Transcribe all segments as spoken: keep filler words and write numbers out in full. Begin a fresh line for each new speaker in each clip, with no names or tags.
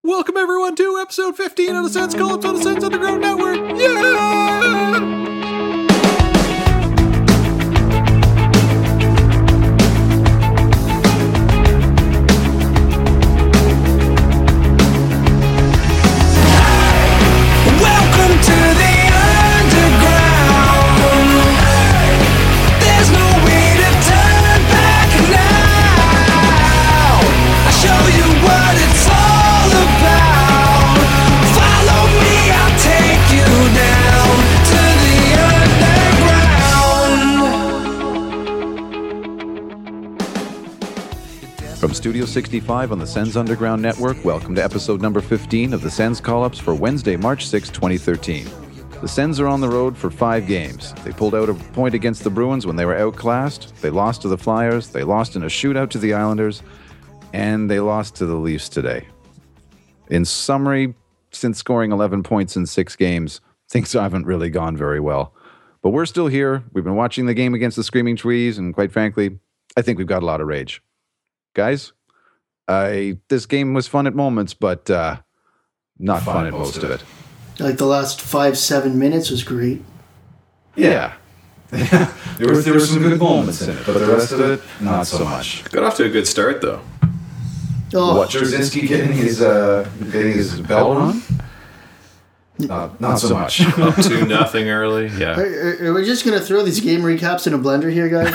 Welcome everyone to episode fifteen of the Sens Call-Ups on the Sens Underground Network. Yeah! From Studio sixty-five on the Sens Underground Network, welcome to episode number fifteen of the Sens Call-Ups for Wednesday, March sixth, twenty thirteen. The Sens are on the road for five games. They pulled out a point against the Bruins when they were outclassed, they lost to the Flyers, they lost in a shootout to the Islanders, and they lost to the Leafs today. In summary, since scoring eleven points in six games, things haven't really gone very well. But we're still here, we've been watching the game against the Screaming Trees, and quite frankly, I think we've got a lot of rage. Guys, I this game was fun at moments, but uh, not fun, fun at most of it.
Like the last five, seven minutes was great.
Yeah. there, was, there were some good moments in it, but the rest of it, not so much.
Got off to a good start, though.
Oh.
What, Jasinski getting his, uh, getting his bell run? Not, not so much.
Up to nothing early, yeah.
Are, are we just going to throw these game recaps in a blender here, guys?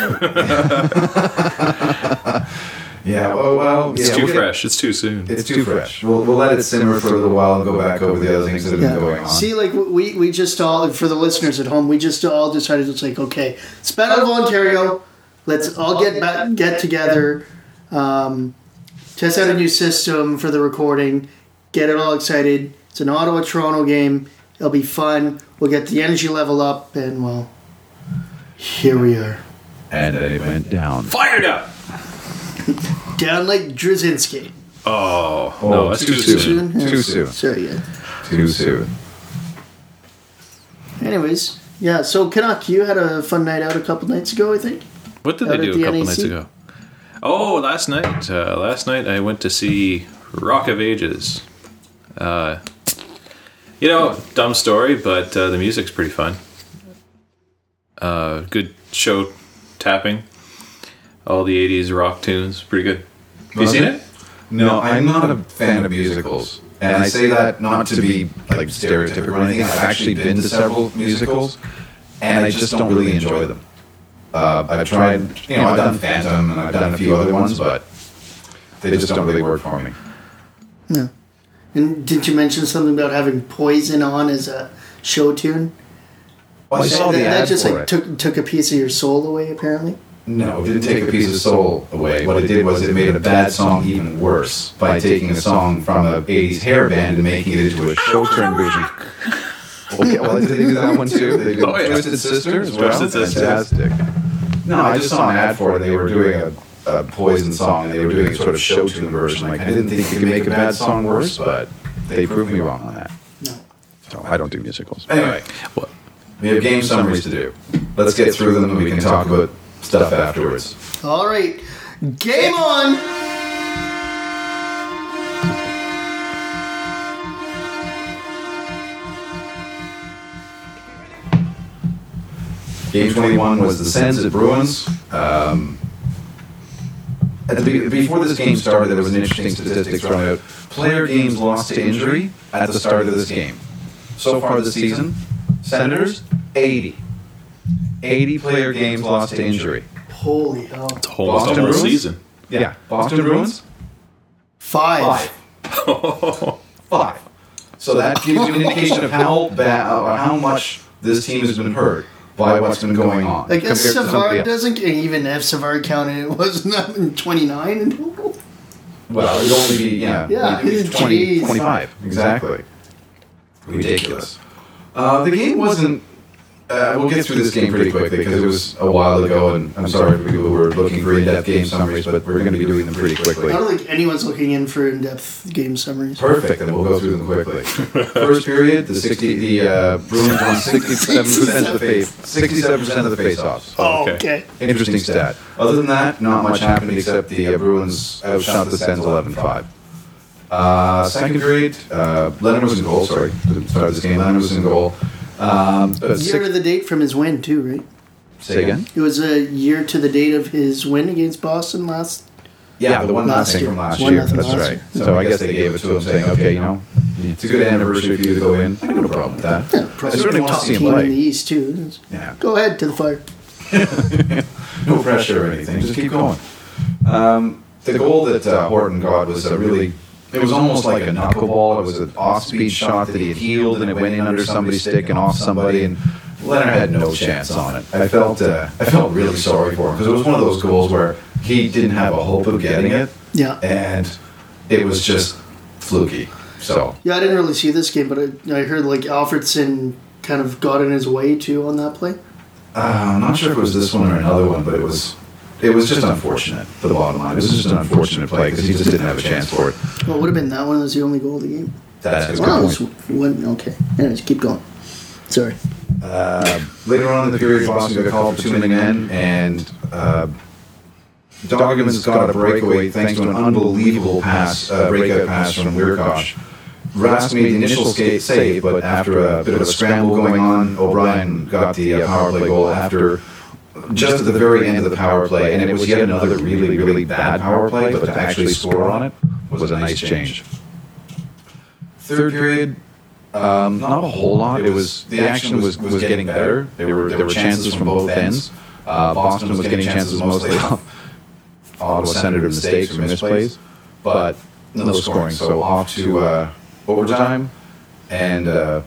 Yeah, well, well
it's
yeah,
too
we'll
fresh.
Get,
it's too soon.
It's too fresh. We'll we'll let it simmer for a little while and go back over the other things that have yeah. been going on.
See, like we we just all, for the listeners at home, we just all decided it's like, okay, it's Battle of Ontario. Let's all get back, get together, um, test out a new system for the recording, get it all excited. It's an Ottawa-Toronto game. It'll be fun. We'll get the energy level up, and well, here we are.
And then it went down.
Fired up.
Down like Drzezinski.
Oh, oh no, that's too, too soon.
soon.
Too, too soon.
Sorry, yeah.
Too soon.
Anyways, yeah, so Canuck, you had a fun night out a couple nights ago, I think.
What did
out
they do
the
a couple
N A C?
nights ago? Oh, last night. Uh, last night I went to see Rock of Ages. Uh, you know, dumb story, but uh, the music's pretty fun. Uh, good show tapping. All the eighties rock tunes. Pretty good. Have you seen it?
No, I'm not a fan of musicals. And I say that not to be like stereotypical or anything. I've actually been to several musicals, and I just don't really enjoy them. Uh, I've tried, you know, I've done Phantom, and I've done a few other ones, but they just don't really work for me.
No. And didn't you mention something about having Poison on as a show tune?
Well, I saw
that,
the
that
ad
just
for
like
it.
took took a piece of your soul away, apparently.
No, it didn't take a piece of soul away. What it did was it made a bad song even worse by taking a song from a eighties hair band and making it into a show turn version. Okay, well, did they do that one too? They did
Oh, yeah.
Twisted Sister as well?
Twisted Sister.
Fantastic. No, I just saw an ad for it. They were doing a, a Poison song, and they were doing a sort of show tune version. Like, I didn't think you could make a bad song worse, but they proved me wrong on that.
No.
So I don't do musicals.
Anyway, well,
we have game summaries to do. Let's get through them, and we can talk about stuff afterwards.
All right, game on!
Game twenty-one was the Sens at Bruins. Um, at the, before this game started, there was an interesting statistic thrown out. Player games lost to injury at the start of this game. So far this season, Senators, eighty. eighty player games lost to injury.
Holy hell.
it's almost the whole season.
Yeah. Boston Bruins?
Five.
Five. Five. So that gives you an indication of how bad, or how much this team has been hurt by what's been going on.
I guess
compared to somebody
Savard
else.
doesn't, even if Savard counted, it wasn't twenty-nine in total.
Well, it would only be, yeah,
Yeah,
maybe twenty,
geez.
twenty-five. Exactly. Ridiculous. Uh, the game wasn't... Uh, we'll get through this game pretty quickly because it was a while ago, and I'm sorry for people who were looking for in-depth game summaries, but we're going to be doing them pretty quickly.
I don't think anyone's looking in for in-depth game summaries.
Perfect, then we'll go through them quickly. First period, the sixty, the uh, Bruins won sixty-seven percent of the face, sixty-seven percent of the face-offs.
Oh,
Okay.
okay.
Interesting stat. Other than that, not much happened except the uh, Bruins outshot the Sens eleven five. Uh, second period, uh, Leonard was in goal, sorry. To start this game, Leonard was in goal. Um, but
Year
six,
to the date from his win, too, right?
say again?
It was a year to the date of his win against Boston last.
Yeah, the one
Last
nothing
year.
from last
One
year.
nothing
That's
last
right.
year.
So I guess they gave it to him saying, okay, you know, it's a good anniversary for you to go in. I have no problem with that.
Yeah,
I
probably
certainly
the
want to
top
see him
team in the
play.
East, too.
Yeah.
Go ahead to the fire.
No pressure or anything. Just keep going. Um, the goal that uh, Horton got was a really, it was almost like a knuckleball. It was an off-speed shot that he had healed, and it went in under somebody's stick and off somebody, and Leonard had no chance on it. I felt, uh, I felt really sorry for him because it was one of those goals where he didn't have a hope of getting it,
Yeah.
and it was just fluky. So
Yeah, I didn't really see this game, but I, I heard like Alfredson kind of got in his way, too, on that play.
uh, I'm not sure if it was this one or another one, but it was. It was just unfortunate for the bottom line. It was just an unfortunate play because he just didn't have a chance for it.
Well, it would have been that one was the only goal of the game.
That's a good
Wow,
point.
it was one, okay. Anyways, keep going. Sorry.
Uh, later on in the period, Boston got called for two minute men, and uh, Doggerman's got a breakaway thanks to an unbelievable pass, uh, breakout pass from Weirkosh. Rask made the initial skate save, but after a bit of a scramble going on, O'Brien got the uh, power play goal after just at the very end of the power play, and it was yet another really, really bad power play, but to actually score on it was a nice change. Third period, um, not a whole lot. It was the action was, was getting better. There were there were chances from both ends. Uh, Boston was getting chances mostly off Ottawa Senator mistakes or misplays, but no scoring. So off to uh, overtime, and uh,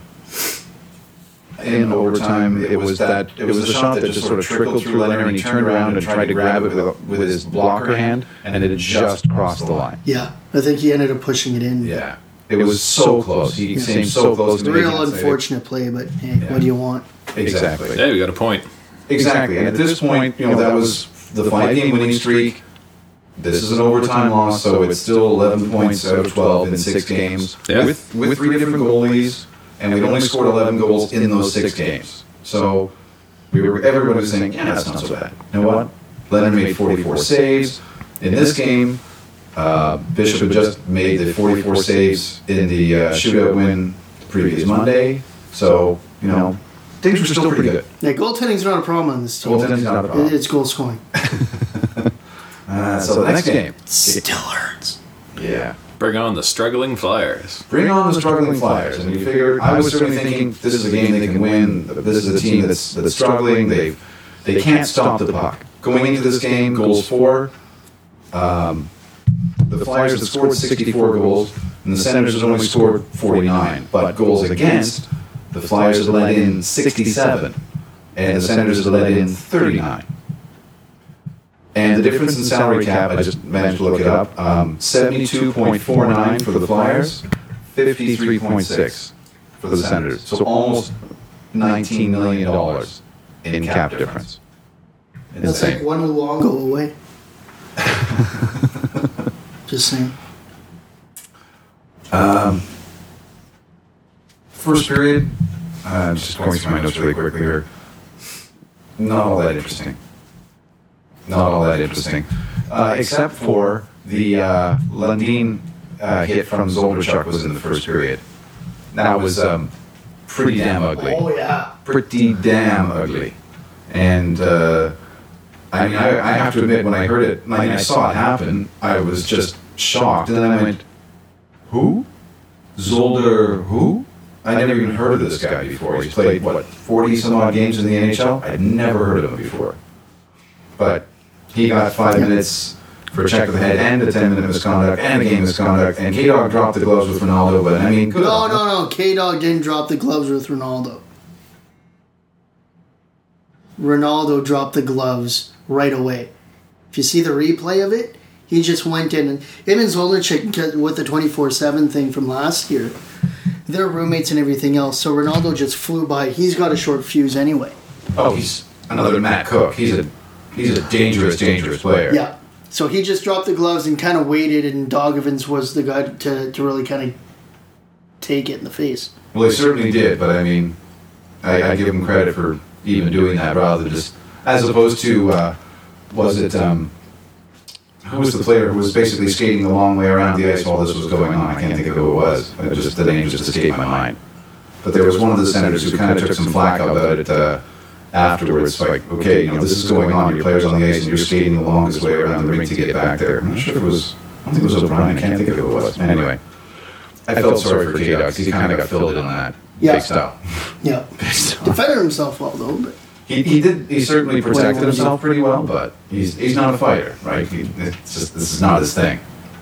in overtime it was that it was the shot that just sort of trickled through Leonard, and he turned around and tried to grab it with, with his blocker hand, and it had just crossed the line.
Yeah, I think he ended up pushing it in.
Yeah. It was so close. He seemed so close to making
Real
it save.
unfortunate play, but hey,
Yeah.
what do you want?
Exactly.
Hey, we got a point.
Exactly. And at this point, you know, that was the five-game winning streak. This is an overtime loss, so it's still eleven points out of twelve in six games
Yeah.
with with three different goalies, and we'd only scored eleven goals in those six games. So we were everybody was saying, yeah, that's not so bad. You know what? Leonard made forty-four saves in this game. Uh, Bishop had just made the forty-four saves in the uh, shootout win the previous Monday. So, you know, things were still pretty good.
Yeah, goaltending's not a problem on this team.
Goaltending's not a problem.
It- It's goal scoring.
Uh, so the next game.
Still hurts.
Yeah.
Bring on the struggling Flyers.
Bring on the struggling Flyers. And you figure, I was certainly thinking, this is a game they can win. This is a team that's, that's struggling. They they can't stop the puck. Going into this game, goals for, um, the Flyers had scored sixty-four goals, and the Senators had only scored forty-nine. But goals against, the Flyers had let in sixty-seven, and the Senators had let in thirty-nine. And the difference in salary cap, I just managed to look it up, um, seventy-two point four nine for the Flyers, fifty-three point six for the Senators. So almost nineteen million dollars in cap difference.
That's like
Insane.
one Luongo away. Just saying.
Um, first period, uh, just going through my notes really quickly here. Not all that interesting. Not all that interesting. Uh, except for the uh, Lundin uh, hit from Zolderchuk was in the first period. That was um, pretty damn ugly.
Oh, yeah.
Pretty damn ugly. And uh, I mean, I, I have to admit, when I heard it, when I saw it happen, I was just shocked. And then I went, who? Zolder who? I never even heard of this guy before. He's played, what, forty some odd games in the N H L? I'd never heard of him before. But he got five minutes for a check of the head and a ten minute misconduct and a game misconduct. And K-Dog dropped the gloves with Ronaldo, but I mean, good
No,
on him.
no, no. K-Dog didn't drop the gloves with Ronaldo. Ronaldo dropped the gloves right away. If you see the replay of it, he just went in. And him and Zolderchik with the twenty-four seven thing from last year, they're roommates and everything else. So Ronaldo just flew by. He's got a short fuse anyway.
Oh, he's another Matt Cook. He's a he's a dangerous, dangerous player.
Yeah. So he just dropped the gloves and kind of waited, and Dogovins was the guy to, to really kind of take it in the face.
Well, he certainly did, but I mean, I, I give him credit for even doing that rather than just, as opposed to, uh, was it, um, who was the player who was basically skating the long way around the ice while this was going on? I can't think of who it was. I just the name just escaped my mind. But there was one of the senators who kind of took some flack about it uh, afterwards. Like, okay, you know, this is going on. Your player's on the ice, and you're skating the longest way around the rink to get back there. I'm not sure if it was. I don't think it was O'Brien. I can't think of who it was. Anyway, I felt sorry for K-Dog. He kind of got filled in on that.
Yeah.
Big style.
Yeah. Defended himself well, though. But.
He, he did. He certainly protected himself pretty well, but he's he's not a fighter, right? He, it's just, this is not his thing.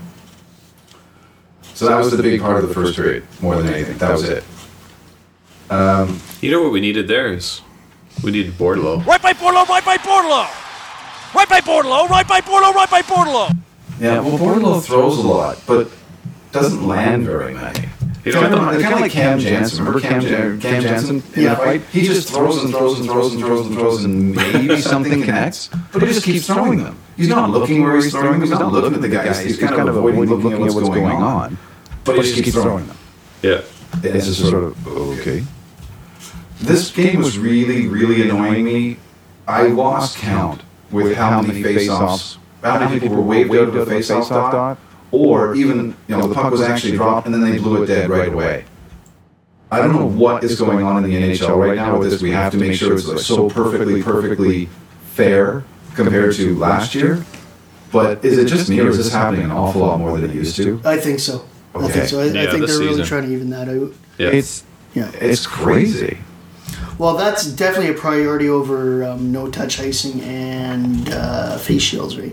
So that was the big part of the first period, more than anything. That was it. Um,
You know what we needed there is we needed Bordelot.
Right by Bordelot, right by Bordelot! Right by Bordelot, right by Bordelot, right by Bordelot!
yeah, well, Bordelot throws a lot, but doesn't land very many.
You
It's
know,
kind of, kind of like Cam Jansen. Remember Cam, Jan- Cam Jansen in
Yeah.
that fight? He just throws and throws and throws and throws and throws and maybe something connects, but he just keeps throwing them. He's not looking where he's throwing them. He's not looking at the guys. He's kind of avoiding looking at what's going on, but he just keeps throwing them.
yeah.
It's just sort of, okay. This game was really, really annoying me. I lost count with how many face-offs, how many people were waved out of the face-off dot, or even, you know, the puck was actually dropped and then they blew it dead right away. I don't know what is going on in the N H L right now with this. We have to make sure it's like so perfectly, perfectly fair compared to last year. But is it just me, or is this happening an awful lot more than it used to?
I think so. I
Okay.
think so. I,
Yeah,
I think
this
they're really
season.
trying to even that out.
Yeah.
It's
Yeah.
it's crazy.
Well, that's definitely a priority over um, no-touch icing and uh, face shields, right?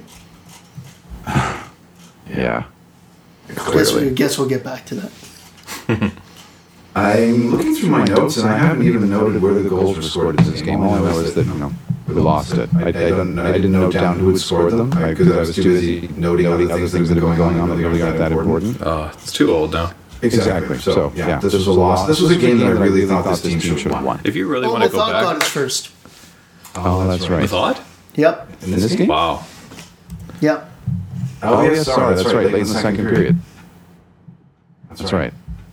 Yeah.
Guess, we, guess we'll get back to that.
I'm looking through my notes, and I haven't even noted where the goals were scored in this game. All I know is that, you know, we lost it. I, I, don't, I didn't note down who had scored them, because I was too busy noting other things that have been going on that really got that important.
Oh, it's too old now.
Exactly. So, yeah, this was a loss. This was a game that I really thought this team should have won.
If you really
Oh,
want to
the
go
thought got
back,
its first.
Oh, that's
the
right.
thought?
Yep.
In this game?
Wow.
Yep.
Oh, yeah, sorry, that's right, late in the second period. That's right.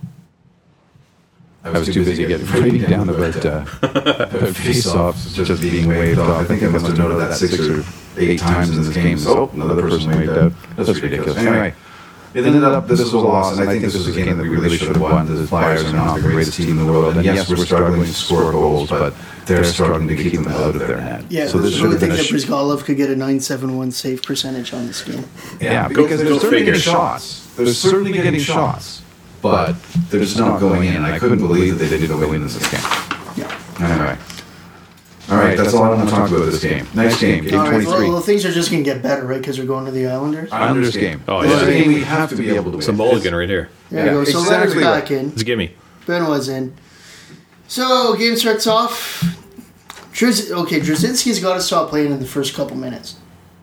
I was too busy getting writing down about, uh, about face-offs just being waved off. I think I must have noted that six or eight times in this game. So, oh, another person waved out. That's ridiculous. Anyway, it ended up, this was a loss, and I think this was a game that we really should have won. The Flyers are not the greatest team in the world, and yes, we're struggling to score goals, but they're struggling to keep them out of their net.
Yeah,
so this
I
should
would
have been
think
a...
that
Sh-
Brizgalov could get a nine seven one save percentage on this game.
yeah,
Go-
because
go
they're certainly
figure.
getting shots. They're certainly getting shots, but they're just not going in, and I couldn't believe that they didn't go in this game.
Yeah.
Anyway. All right, that's all I want to talk about this game. Next game, game
All right,
twenty-three.
well, things are just going to get better, right? Because we're going to the Islanders.
Islanders game.
Oh,
This is
yeah.
a game we have to be able to win.
It's a mulligan right here.
There
Yeah,
you go. So
exactly
Leonard's back
right.
in.
It's a gimme.
Benoit's in. So game starts off. Drz- okay, Drzinski's got to stop playing in the first couple minutes.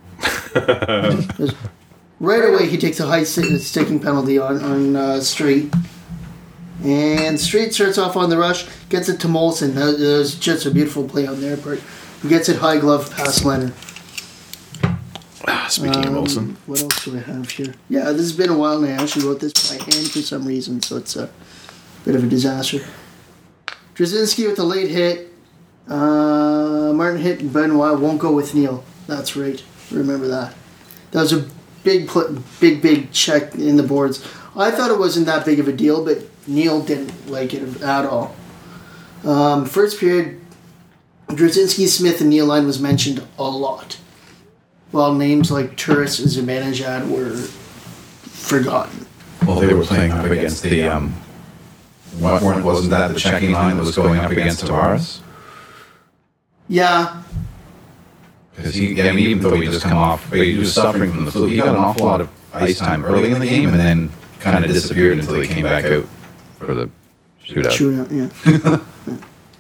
Right away, he takes a high sti- sticking penalty on on uh, Street, and Street starts off on the rush, gets it to Molson. That was just a beautiful play on their part. He gets it high glove past Leonard.
Ah, speaking of
Um,
Olsen.
What else do I have here? Yeah, this has been a while now. I actually wrote this by hand for some reason, so it's a bit of a disaster. Drzinski with the late hit. Uh, Martin hit and Benoit won't go with Neil. That's right. Remember that. That was a big, pl- big, big check in the boards. I thought it wasn't that big of a deal, but Neil didn't like it at all. Um, first period, Drzinski, Smith, and Neil line was mentioned a lot, while names like Turris and Zibanejad were forgotten.
Well, they were playing up against the, um, what, weren't- wasn't that the checking line that was going up against Tavares?
Yeah,
Because he, I mean, even though he just come off, he was suffering from the flu, he got an awful lot of ice time early in the game and then kind of disappeared until he came back out for the shootout.
shootout, yeah.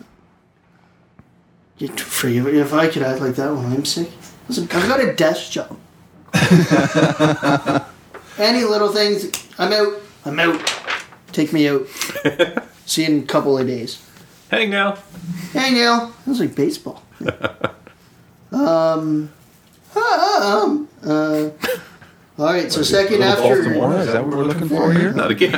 Get free. If I could act like that when I'm sick. Listen, I've got a desk job. Any little things, I'm out. I'm out. Take me out. See you in a couple of days.
Hang now.
Hey, Neil. That was like baseball. um, um, uh, all right, so second after...
Baltimore, is that what we're looking for here?
Not again.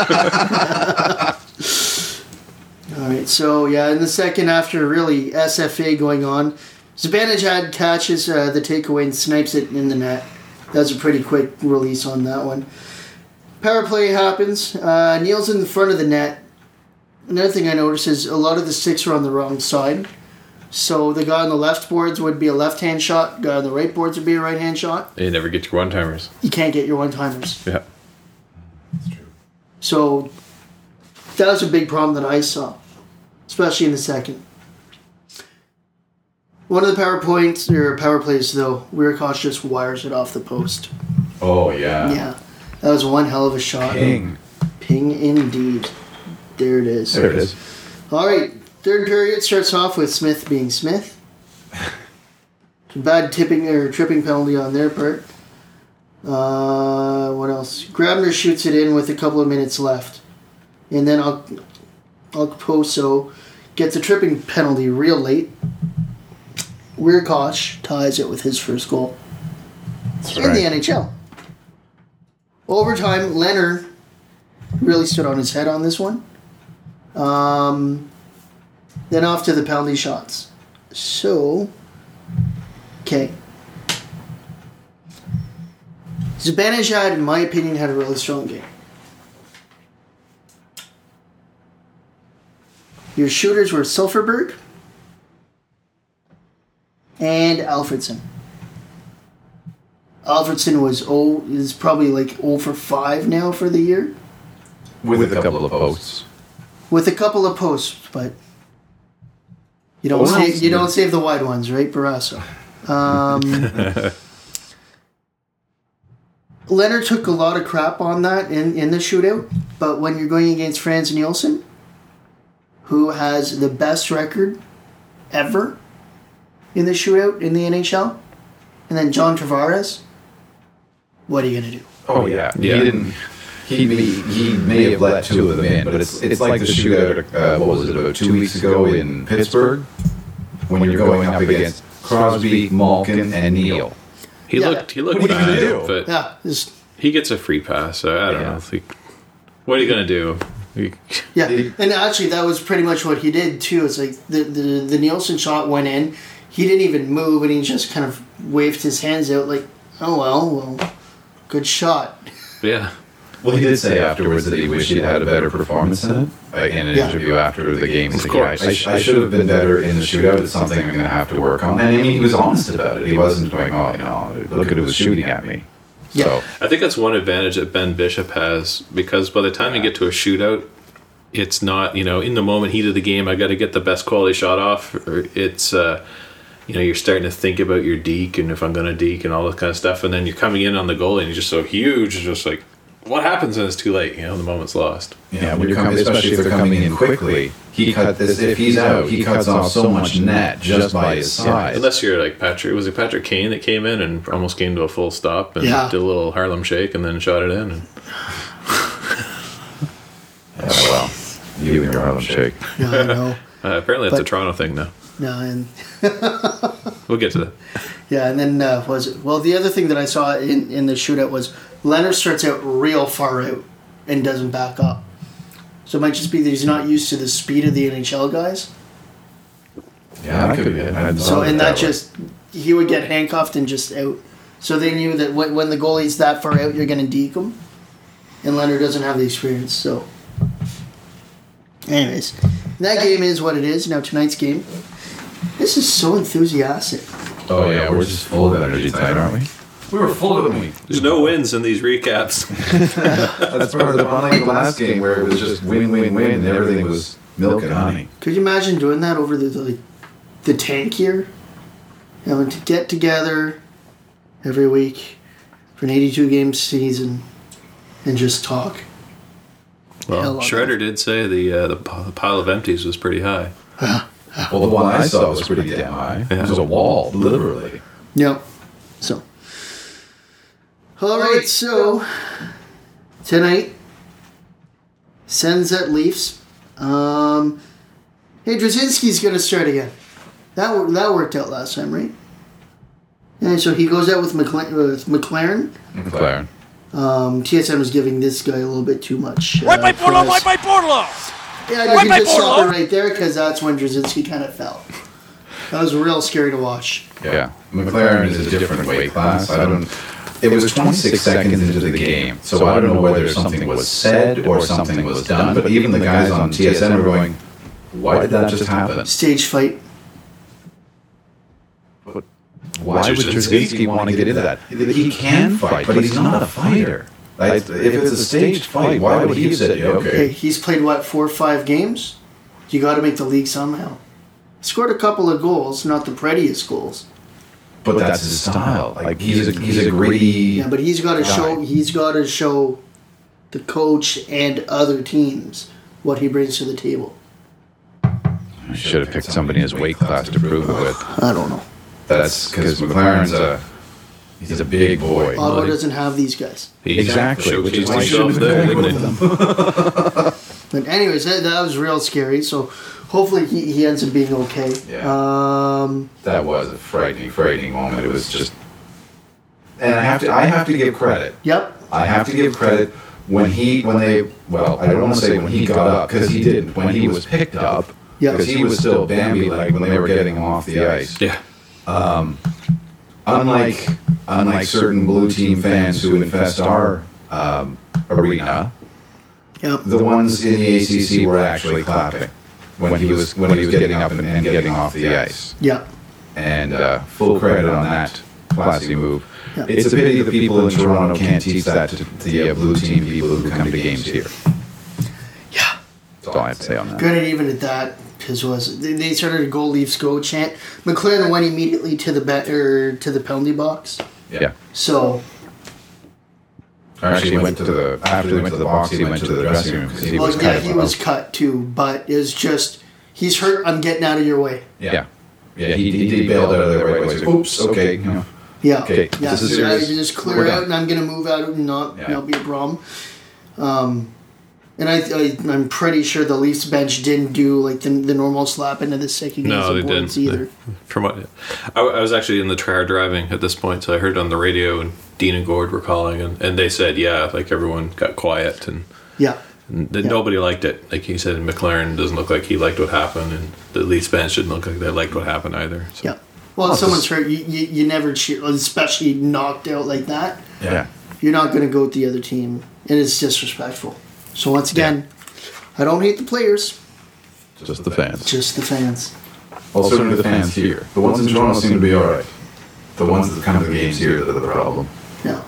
All right, so yeah, in the second after really S F A going on, Zibanejad catches uh, the takeaway and snipes it in the net. That's a pretty quick release on that one. Power play happens. Uh, Niel's in the front of the net. Another thing I noticed is a lot of the sticks are on the wrong side. So the guy on the left boards would be a left-hand shot. The guy on the right boards would be a right-hand shot.
You never get your one-timers.
You can't get your one-timers.
Yeah.
That's true.
So that was a big problem that I saw, especially in the second. One of the power points or power plays though, Weirkosh just wires it off the post.
Oh, yeah.
Yeah, that was one hell of a shot.
Ping.
Ping indeed. There it is.
There it is.
All right, third period starts off with Smith being Smith. Bad tipping or tripping penalty on their part. Uh, what else? Grabner shoots it in with a couple of minutes left. And then Al- Alposo gets a tripping penalty real late. Weirkosh ties it with his first goal
That's
in
right.
the N H L. Overtime, Leonard really stood on his head on this one. Um, then off to the penalty shots. So, okay. Zibanejad, in my opinion, had a really strong game. Your shooters were Silverberg and Alfredson. Alfredson was oh is probably like oh for five now for the year.
With, With a couple of posts.
With a couple of posts, but you don't
Oh,
save,
no.
you don't save the wide ones, right, Barrasso? Um, Leonard took a lot of crap on that in, in the shootout, but when you're going against Franz Nielsen, who has the best record ever in the shootout in the N H L, and then John Tavares, what are you gonna do?
Oh, yeah.
Yeah.
He didn't... He may, he may have let two of them in, but it's it's like the shootout, uh, what was it, about two weeks ago in Pittsburgh, when you're going up against Crosby, Malkin, and Neal.
He
Yeah.
looked he looked
What are you
bad,
gonna do?
but
Yeah, just,
he gets a free pass. So I don't
Yeah.
know. Like, what are you gonna do? You-
yeah,
He-
and actually that was pretty much what he did too. It's like the the the Nielsen shot went in, he didn't even move, and he just kind of waved his hands out like, oh well, well, good shot.
yeah.
Well, he did say afterwards that he wished he'd had a better performance in it. Like in an
Yeah.
interview after the game, he's
Of
like, yeah, I,
course.
I, sh- I should have been better in the shootout. It's something I'm going to have to work on. And I mean, he was honest about it. He wasn't going, oh, you know, look at who was shooting at me.
Yeah.
So,
I think that's one advantage that Ben Bishop has, because by the time you get to a shootout, it's not, you know, in the moment, heat of the game, I got to get the best quality shot off. Or it's, uh, you know, you're starting to think about your deke and if I'm going to deke and all this kind of stuff. And then you're coming in on the goal and you're just so huge. It's just like, what happens when it's too late? You know, the moment's lost.
yeah, when you're coming, especially if they're coming in quickly, he cut this. If he's out, he cuts off so much net just by his size.
Unless you're like Patrick, was it Patrick Kane that came in and almost came to a full stop and
Yeah.
did a little Harlem shake and then shot it in? And
Oh, well, you and your Harlem Shake.
Yeah, I know.
uh, apparently that's
But-
a Toronto thing now.
No, and
We'll get to that.
yeah, and then uh, was it? Well, the other thing that I saw in, in the shootout was Leonard starts out real far out and doesn't back up. So it might just be that he's not used to the speed of the N H L guys.
Yeah, that could be it. I hadn't
So
thought of it
and that
way.
just he would get handcuffed and just out. So they knew that when, when the goalie's that far out, you're going to deke him. And Leonard doesn't have the experience. So, anyways, that game is what it is. Now tonight's game. This is so enthusiastic.
Oh yeah, we're just full of energy tonight, aren't we? We were full of them.
There's no wins in these recaps.
That's part of the fun of the last game where it was just win, win, win, and everything was milk and honey.
Could you imagine doing that over the the, the tank here? Having to get together every week for an eighty-two game season and just talk.
Well,
Hell on
Shredder did say the uh, the p- pile of empties was pretty high.
Well, the one I saw was pretty damn high. It was a wall, literally.
Yep. So. All right, so tonight, Sens at Leafs. Um, hey, Drzinski's going to start again. That wor- that worked out last time, right? And so he goes out with, McLaren, with McLaren.
McLaren.
Um, T S N was giving this guy a little bit too much.
Right by
uh,
Borlo,
press.
right by Borlo.
Yeah, you
right
can
by
just stop
Borlo.
it right there because that's when Drzinski kind of fell. That was real scary to watch.
Yeah. McLaren is a different weight class. I don't. it was twenty-six seconds into the game, so I don't know whether something was said or something was done, but even the guys on T S N were going, why did that just happen?
Stage fight.
Why would Trzcinski want to get into that? He can fight, but he's not a fighter. Like, if it's a staged fight, why would he have said, okay?
Hey, he's played, what, four or five games? You got to make the league somehow. Scored a couple of goals, not the prettiest goals.
But that's his style. Like, he's a, he's a gritty
Yeah, but he's got to
guy.
show he's got to show the coach and other teams what he brings to the table.
I should have picked somebody in his weight class to prove it with.
I don't know.
That's because McLaren's a he's a big boy.
Ottawa doesn't have these guys.
Exactly, which is why he
himself
shouldn't have
there,
been
didn't
with
he?
them.
But anyways, that, that was real scary. So hopefully he, he ends up being okay.
Yeah.
Um,
That was a frightening, frightening moment. It was just, and I have to, I have to give credit.
yep.
I have to give credit when he, when they, well, I don't want to say when he got up because he didn't. When he was picked up,
Yeah.
because he was still Bambi-like when they were getting him off the ice.
Yeah.
Unlike, unlike certain blue team fans who infest our um, arena,
Yep.
the ones in the A C C were actually clapping when he was when he was getting up and, and getting off the ice.
Yep.
And uh, full credit on that classy move.
Yeah.
It's a pity the people in Toronto can't teach that to the uh, blue team people who come to games here.
Yeah.
That's all I have to say on that.
Granted, even at that, because was they they started a goal Leafs go chant. McLaren went immediately to the be- or to the penalty box.
Yeah.
So
Actually, he went to the after they went to the box. He went to the dressing room because he
well,
was
yeah,
kind of
he was cut too, but it's just he's hurt. I'm getting out of your way.
Yeah. Yeah. He, he, he bailed out of there right away. He's like, oops. Okay. You know.
Yeah.
Okay,
Yeah.
this is
so I
serious.
just
We're
clear
done.
out, and I'm gonna move out and not
Yeah.
not be a problem. Um, and I, I I'm pretty sure the Leafs bench didn't do like the the normal slap into the stick against
No,
the
they
boards
didn't.
either.
From what I, I was actually in the car driving at this point, so I heard on the radio, and Dean and Gord were calling, and, and they said, yeah, like everyone got quiet, and,
Yeah.
and that
Yeah.
nobody liked it. Like he said, McLaren doesn't look like he liked what happened, and the Leafs bench didn't look like they liked what happened either. So.
Yeah. Well, if someone's hurt, you, you, you never cheer, especially knocked out like that.
Yeah.
You're not going to go with the other team, and it's disrespectful. So once again, I don't hate the players,
Just the fans.
just the fans.
Also, certainly the fans here. The ones in Toronto seem to be all right. The ones that come to the games here that are the problem.
Yeah.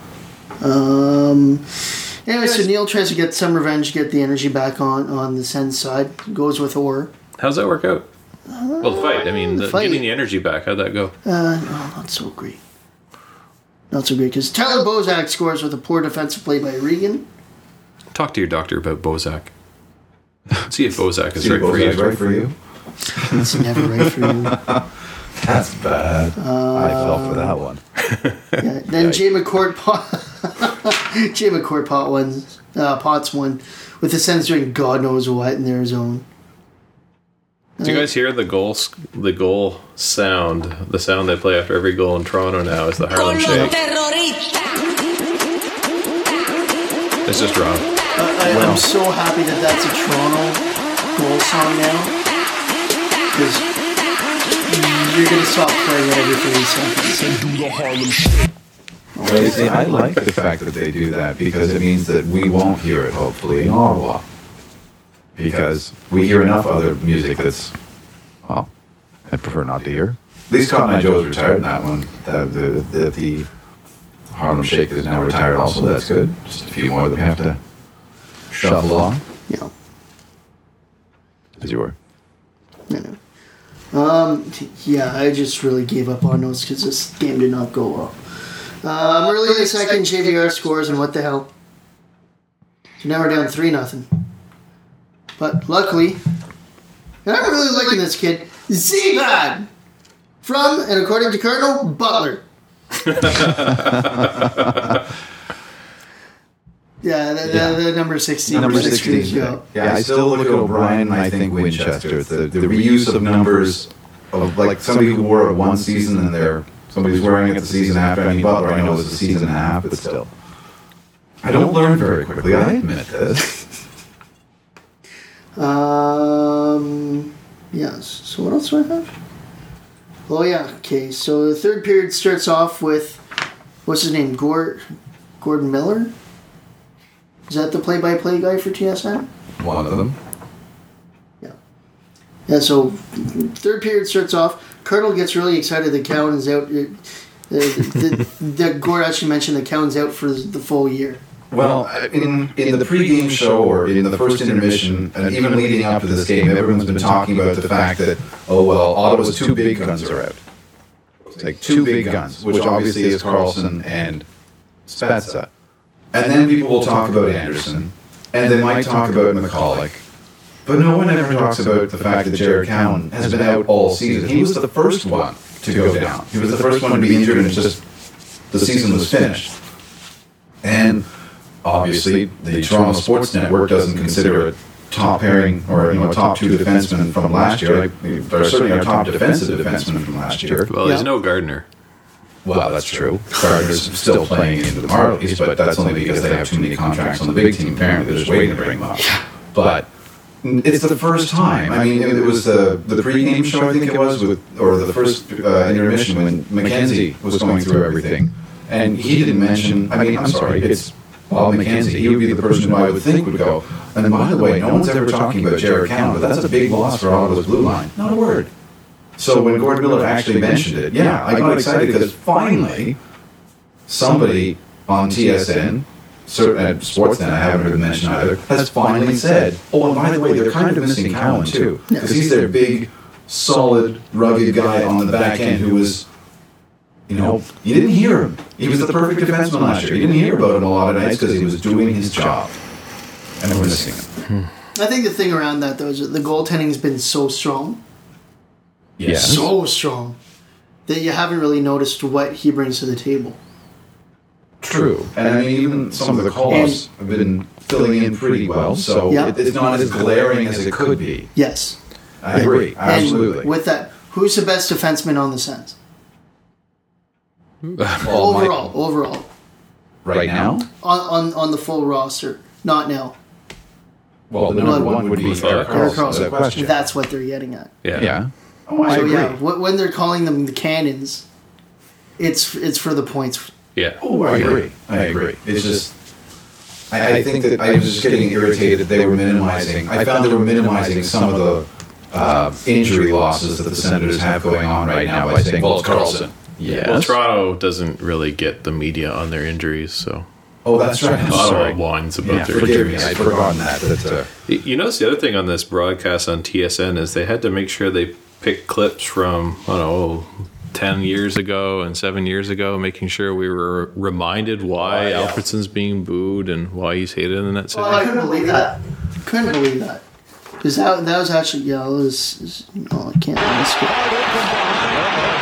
Um. Anyway, so Neil tries to get some revenge, get the energy back on on the Sens side. Goes with Orr.
How's that work out? Well, the fight. I mean, the,
fight.
getting the energy back. How'd that go?
Uh, no, not so great. Not so great because Tyler Bozak scores with a poor defensive play by Regan.
Talk to your doctor about Bozak. See if Bozak is
See,
right for
Bozak's
you.
right for you?
It's never right for you.
That's bad. I fell for that one.
Yeah. Then Jay McCourt pot, Jay McCourt pot one, uh, Potts one with the Sens doing God knows what in their zone.
Do you guys hear the goal? s- The goal sound. The sound they play after every goal in Toronto now is the Harlem Shake. It's just wrong.
Uh, I, I'm so happy that that's a Toronto goal song now because you're gonna stop playing it every thirty seconds.
But see, I like the fact that they do that because it means that we won't hear it, hopefully, in Ottawa. Because we hear enough other music that's, well, I prefer not to hear. At least Cotton Eye Joe's retired in that one. The, the, the, the Harlem Shake is now retired also. That's good. Just a few more that we have to shuffle along.
Yeah.
As you were.
You know. Um, yeah, I just really gave up on those because this game did not go well. Um, early in the second, J V R scores, and what the hell? So now we're down three nothing. But luckily, and I'm really liking this kid, Z-Bad! From, and according to Cardinal, Butler. Yeah, the,
Yeah.
the, the number sixteen.
Number
six
sixteen.
years ago.
Yeah, I still look at O'Brien and I think Winchester. It's the, the reuse of numbers of like somebody who wore it one season and they're somebody's wearing it the season after. I mean, Butler, I know it's a season and a half, but still. I don't learn very quickly, I admit this.
Um, yes. So what else do I have? Oh yeah. Okay. So the third period starts off with what's his name? Gord, Gordon Miller? Is that the play-by-play guy for T S N?
One of them.
Yeah. Yeah, so third period starts off. Curdle gets really excited that Cowan's out. Uh, the, the, the, Gord actually mentioned that Cowan's out for the full year.
Well, in in the pregame show or in the first intermission, and even leading up to this game, everyone's been talking about the fact that, oh, well, Ottawa's two big guns are out. It's like two big guns, which obviously is Carlson and Spezza. And then people will talk about Anderson, and they might talk about McCulloch. But no one ever talks about the fact that Jared Cowan has been out all season. He was the first one to go down. He was the first one to be injured, and it's just the season was finished. And obviously, the Toronto Sports Network doesn't consider a top pairing or you know a top two defenseman from last year. Like they're certainly our top defensive defenseman from last year.
Well,
Yeah.
there's no Gardner.
Well, that's true. Gardner's still playing into the Marlies, but that's only because they have too many contracts on the big team. Apparently, they're just waiting to bring them up. But it's the first time. I mean, it was the the pregame show, I think it was, with or the first uh, intermission when Mackenzie was going through everything, and he didn't mention. I mean, I'm sorry, it's Bob McKenzie. He would be the person who I would think would go. And by the way, no one's ever talking about Jared Cowan, but that's a big loss for Ottawa's blue line. Not a word. So when Gord Miller actually mentioned it, yeah, I got excited because finally somebody on T S N, certain at Sportsnet, I haven't heard them mention either, has finally said, oh, and by the way, they're kind of missing Cowan too, because he's their big, solid, rugged guy on the back end who was, you know, you didn't hear him. He was the perfect defenseman last year. You didn't hear about him a lot of nights because he was doing his job, and we're missing him.
I think the thing around that, though, is that the goaltending's been so strong.
Yes.
So strong that you haven't really noticed what he brings to the table.
True. And I mean, even some of the call-ups have been filling in pretty well, so
Yeah.
it, it's not as glaring as it could be.
Yes.
I agree. Absolutely.
And with that, who's the best defenseman on the Sens?
Well, my-
Overall, overall.
right now?
On, on on the full roster. Not now.
Well, the number one would be
With, uh,
Eric
Eric
Carlson.
Carlson.
No question.
That's what they're getting at.
Yeah.
Yeah. Oh, I
So
agree.
yeah, wh- when they're calling them the cannons, it's it's for the points.
Yeah.
Oh, I agree. I agree. It's just, I, I think that I was just getting irritated. They were minimizing. I found they were minimizing some of the uh, injury losses that the Senators have going on right now by saying, "Well, it's Carlson." Yes.
Well, Toronto doesn't really get the media on their injuries, so
Oh, that's right. I'm
Ottawa
sorry.
whines about
Yeah,
their
forgive me.
injuries.
I'd forgotten that. that uh,
Y- You notice the other thing on this broadcast on T S N is they had to make sure they picked clips from, I don't know, ten years ago and seven years ago, making sure we were reminded why
yeah.
Alfredson's being booed and why he's hated in that city.
Well, I couldn't believe that. Couldn't believe that. Because that, that was actually, yeah, it was, oh, I can't really skip.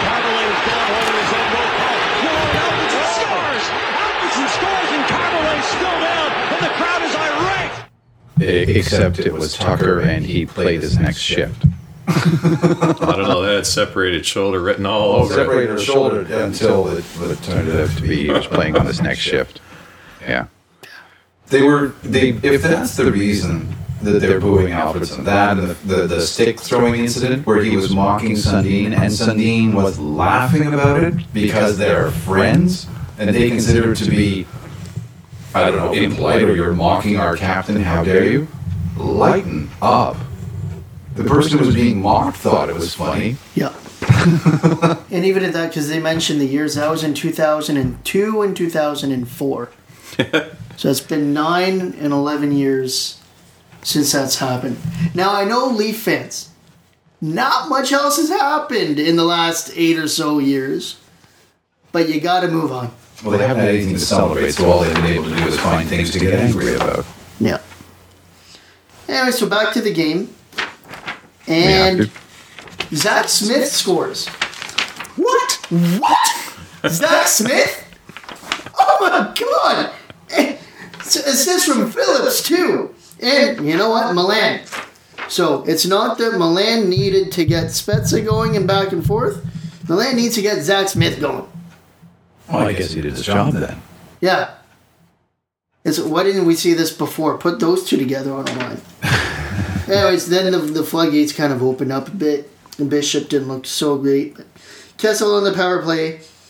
except it was Tucker and he played his next shift.
I don't know, that had separated shoulder written all over
Separated
it.
her shoulder until it, it turned out to be he was playing on his next shift. Yeah. They were, they, if that's the reason that they're booing Alfredson, that and the, the, the stick throwing incident where he was mocking Sundin and Sundin was laughing about it because they're friends and they consider it to be, I don't know, impolite or you're mocking our captain, how dare you? Lighten up. The person who was being mocked thought it was funny.
Yeah. And even at that, because they mentioned the years, that was in two thousand two and two thousand four. So it's been nine and eleven years since that's happened. Now, I know Leaf fans, not much else has happened in the last eight or so years, but you got to move on.
Well, they haven't had anything to celebrate, so all they've been able to do is find things to get angry about.
Yeah. Anyway, so back to the game. And Zach Smith scores. What? What? Zach Smith? Oh my god! It's assist from Phillips too. And you know what? Milan. So it's not that Milan needed to get Spezza going and back and forth. Milan needs to get Zach Smith going.
Well, I guess he did his job then.
Yeah. It's, why didn't we see this before? Put those two together on a line. Anyways, then the, the floodgates kind of opened up a bit. And Bishop didn't look so great. But Kessel on the power play.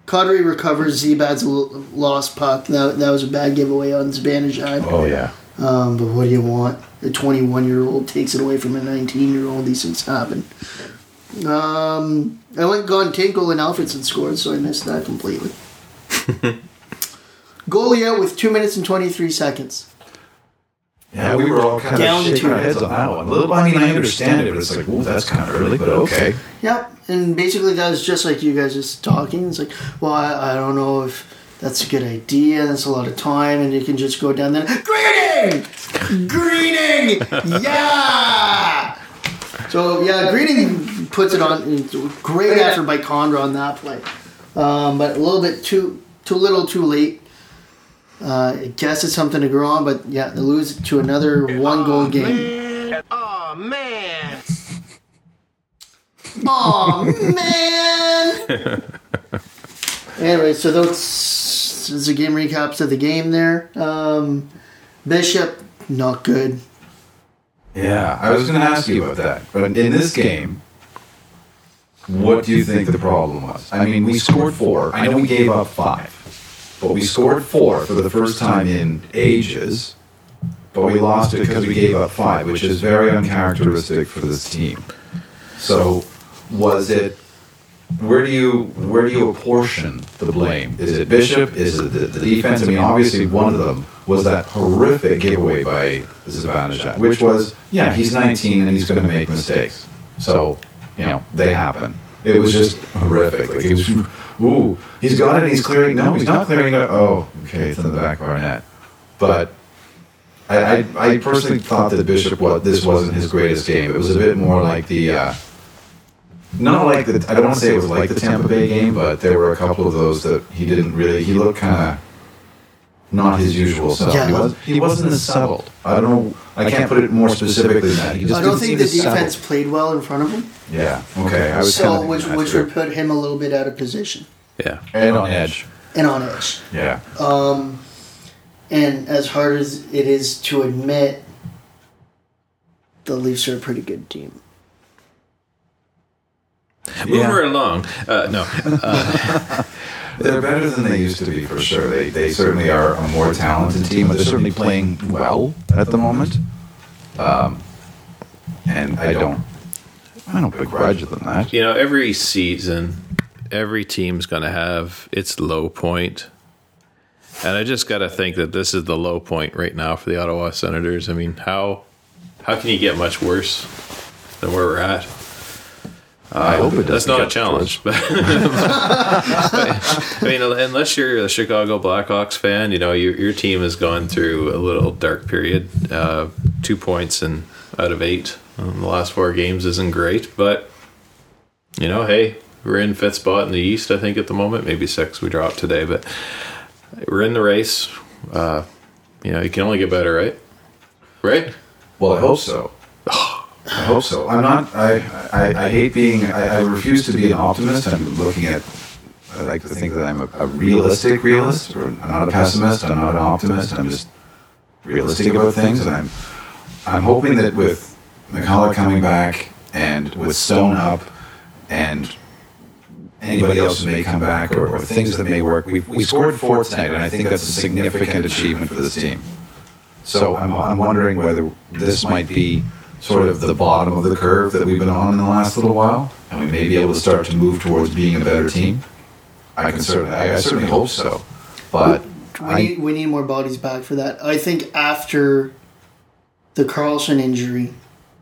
Kadri recovers Zibad's l- lost puck. That, that was a bad giveaway on Zibanejad.
Oh, yeah.
Um, but what do you want? A twenty-one-year-old takes it away from a nineteen-year-old. These things happen. Um, I went gone Tinkle and Alfredson scored, so I missed that completely. Goalie out with two minutes and twenty-three seconds.
Yeah, we were all kind
Down
of shaking
to
our
it.
heads on that one. A little, I mean, I understand it, but it's like, well, that's kind of early, but okay.
Yep, and basically that was just like you guys just talking. It's like, well, I, I don't know if that's a good idea. That's a lot of time, and you can just go down there. Greening! Greening! Yeah! So, yeah, Greening puts it on. Great effort by Condra on that play. Um, but a little bit too too little, too late. Uh, I guess it's something to grow on, but yeah, they lose to another one-goal game.
Oh, man.
Oh man! Anyway, so those is the game recaps of the game there. Um, Bishop, not good.
Yeah, I was going to ask you about that. But in this game, what do you think the problem was? I mean, we scored four. I know we gave up five. But we scored four for the first time in ages. But we lost it because we gave up five, which is very uncharacteristic for this team. So, was it? Where do you where do you apportion the blame? Is it Bishop? Is it the, the defense? I mean, obviously one of them was that horrific giveaway by Zibanejad, which was, yeah, he's nineteen and he's going to make mistakes. So, you know, they happen. It was just horrific. Like, it was, ooh, he's got it, he's clearing. No, he's not clearing it. Oh, okay, it's in the back of our net. But I, I, I personally thought that Bishop, was, this wasn't his greatest game. It was a bit more like the, uh, not like the, I don't want to say it was like the Tampa Bay game, but there were a couple of those that he didn't really, he looked kind of not his usual self.
Yeah.
He, was, he wasn't as settled. I don't know, I can't put it more specifically than that. He just
I don't
didn't
think
seem
the
as
defense
settled.
played well in front of him.
Yeah, okay. I was
So,
kind of
which
thinking
which
that too.
would put him a little bit out of position
Yeah.
And on edge.
and on edge.
Yeah.
Um, and as hard as it is to admit, the Leafs are a pretty good team.
Move
Yeah.
her along. Uh, no. Uh,
They're better than they used to be, for sure. They they certainly are a more talented team, but they're certainly playing well at the moment. Um, and I don't, I don't begrudge them that.
you know, every season, every team's going to have its low point. And I just got to think that this is the low point right now for the Ottawa Senators. I mean, how how can you get much worse than where we're at?
I hope it
That's
doesn't.
not a
get
challenge. But, I mean, unless you're a Chicago Blackhawks fan, you know, your your team has gone through a little dark period. Uh, two points and out of eight in the last four games isn't great, but you know, hey, we're in fifth spot in the East, I think, at the moment. Maybe six. We dropped today, but we're in the race. Uh, you know, you can only get better, right? Right?
Well, I hope so. I hope so. I'm not. I. I, I hate being. I, I refuse to be an optimist. I'm looking at. I like to think that I'm a, a realistic realist, or I'm not a pessimist. I'm not an optimist. I'm just realistic about things, and I'm. I'm hoping that with McCullough coming back and with Stone up, and anybody else who may come back, or, or things that may work. We we scored four tonight, and I think that's a significant achievement for this team. So I'm I'm wondering whether this might be sort of the bottom of the curve that we've been on in the last little while, and we may be able to start to move towards being a better team. I can certainly, I, I certainly hope so, but
We
I,
need we need more bodies back for that. I think after the Carlson injury,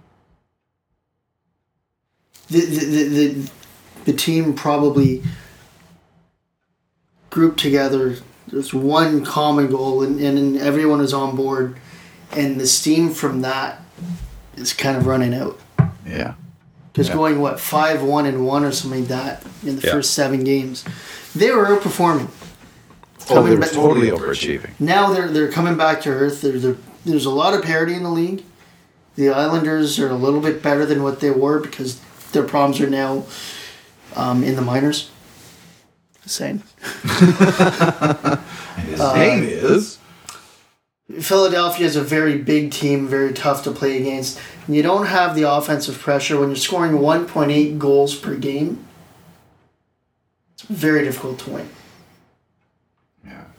the the the, the, the team probably grouped together. There's one common goal, and, and everyone was on board, and the steam from that is kind of running out.
yeah,
Just
Yeah.
going what five one and one or something like that in the
Yeah.
first seven games, they were outperforming.
oh,
Coming
they were
back-
totally overachieving.
Now they're they're coming back to earth. There, there, there's a lot of parity in the league. The Islanders are a little bit better than what they were because their problems are now um, in the minors. Same.
His name is.
Philadelphia is a very big team, very tough to play against. And you don't have the offensive pressure when you're scoring one point eight goals per game. It's very difficult to win.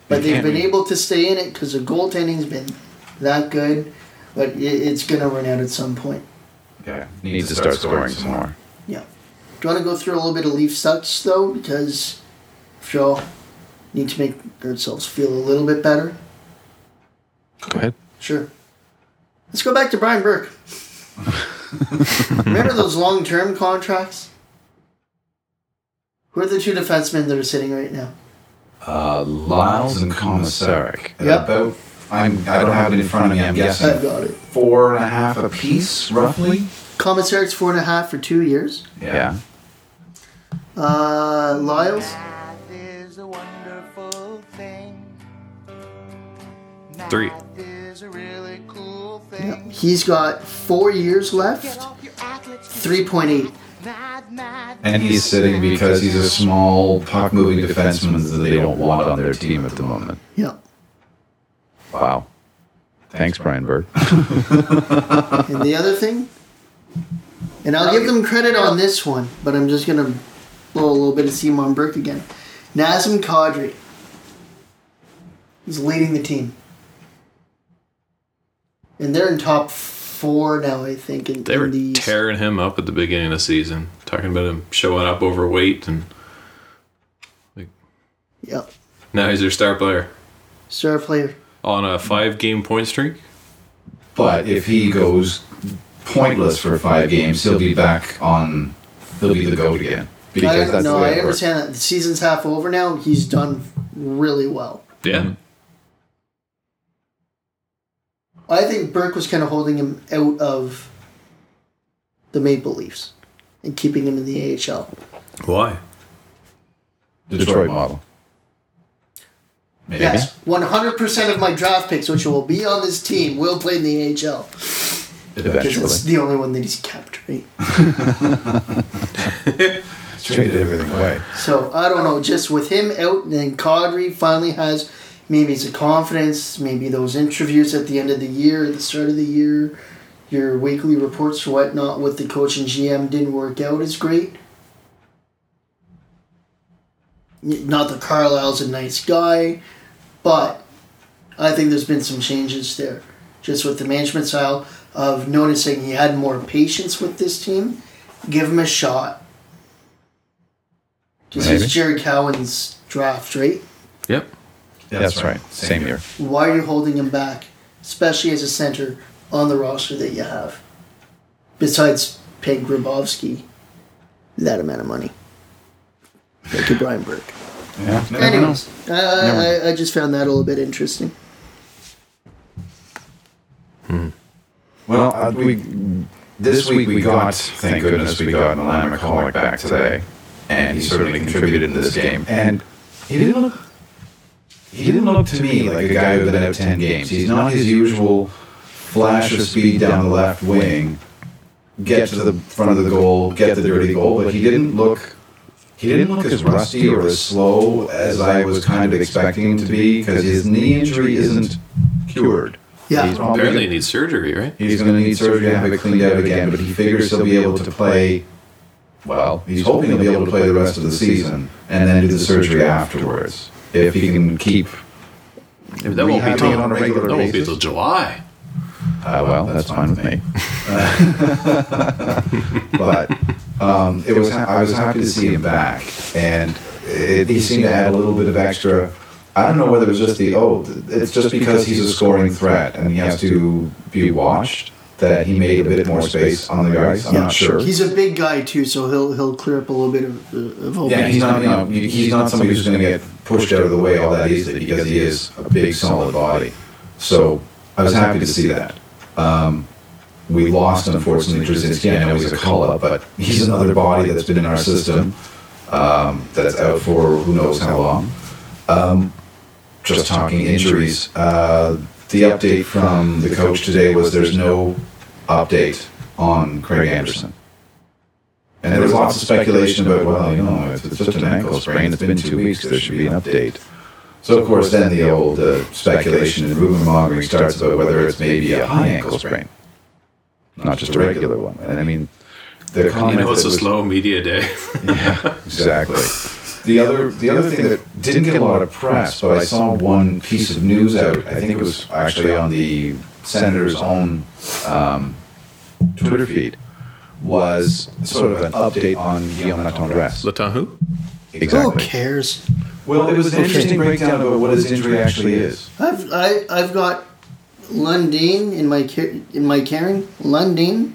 But they've
can't-
been able to stay in it because the goaltending's been that good. But it, it's going to run out at some point.
Yeah, needs to start scoring some more.
Yeah. Do you want to go through a little bit of Leaf stats, though? Because we all need to make ourselves feel a little bit better.
Go ahead.
Sure. Let's go back to Brian Burke. Remember those long-term contracts? Who are the two defensemen that are sitting right now?
Uh, Lyles and Komisarek.
Yep.
About, I'm, I don't have it in front of me, I'm guessing.
I got it.
Four and a half a piece, roughly?
Commissary's four and a half for two years.
Yeah.
Uh, Lyles?
Is a wonderful thing.
Three.
Is a really cool thing.
Yeah. He's got four years left. three point eight.
And he's sitting because he's a small, puck-moving defenseman that they don't want on their team at the moment.
Yeah.
Wow. Thanks, Brian Burke.
And the other thing, and I'll give them credit on this one, but I'm just going to blow a little bit of steam on Burke again. Nazem Kadri. He's leading the team. And they're in top four now, I think. In,
They were
in the East.
tearing him up at the beginning of the season, talking about him showing up overweight, and like
Yep.
now he's their star player
Star player.
on a five-game point streak.
But if he goes pointless for five games, he'll be back on. He'll be the GOAT again. Because
I,
that's
no,
the way
I
it works.
understand that. The season's half over now. He's done really well.
Yeah,
I think Burke was kind of holding him out of the Maple Leafs and keeping him in the A H L.
why?
Detroit model. Maybe.
Yes, one hundred percent of my draft picks, which will be on this team, will play in the A H L. Because it's
Eventually.
the only one that he's kept, right?
Traded everything away.
So, I don't know, just with him out, and then Kadri finally has, maybe it's a confidence, maybe those interviews at the end of the year, at the start of the year, your weekly reports or whatnot with the coach and G M didn't work out is great. Not that Carlisle's a nice guy, but I think there's been some changes there. Just with the management style of noticing he had more patience with this team. Give him a shot. This
Maybe.
is Jerry Cowan's draft, right?
Yep.
That's right. Same year.
Why are you holding him back? Especially as a center on the roster that you have. Besides paying Grabowski that amount of money. Like to Brian Burke.
Yeah. Never
Anyways,
know.
I, I, I just found that a little bit interesting.
Well, uh, we this week we got, thank goodness, we got Milan McCormick back today, and he certainly contributed in this game. And he didn't look, he didn't look to me like a guy who had been out ten games. He's not his usual flash of speed down the left wing, get to the front of the goal, get the dirty goal, but he didn't look. He didn't look as rusty or as slow as I was kind of expecting him to be, because his knee injury isn't cured.
Yeah.
He's probably
Apparently, he needs surgery, right?
He's going to need surgery to have it cleaned out again, but he figures he'll be able to play. Well, he's hoping he'll be able to play the rest of the season and then do the surgery afterwards. If he can keep.
Maybe that won't be
rehabbing
till
it on a regular
that won't be
basis.
till July.
Uh, well, that's fine with me. But um, it was. I was happy to see him back, and it, he seemed to add a little bit of extra. I don't know whether it was just the oh, it's just because he's a scoring threat and he has to be watched that he made a bit more space on the ice. I'm
Yeah.
not sure.
He's a big guy too, so he'll he'll clear up a little bit of, uh, of open.
Yeah, he's not. You know, he's not somebody who's going to get pushed out of the way all that easily because he is a big, solid body. So I was happy to see that. Um, we lost, unfortunately, Drzezinski. I know he's a call-up, but he's another body that's been in our system um, that's out for who knows how long. Um, just talking injuries, uh, the update from the coach today was there's no update on Craig Anderson. And there was lots of speculation about, well, you know, if it's just an ankle sprain, it's been two weeks, there should be an update. So, of course, then the old uh, speculation and rumor mongering starts about whether it's maybe a high ankle sprain, not just a regular one. And I mean, the comment
You know, it's
that
a
was-
slow media day.
Yeah, exactly. The other, the other thing that didn't get a lot of press, but I saw one piece of news out. I think it was actually on the Senator's own um, Twitter feed. Was sort of an update on Guillaume Latendresse.
Latin who?
Exactly.
Who cares?
Well, it was an interesting breakdown about what his injury actually is.
I've I, I've got Lundin in my ca- in my caring. Lundin.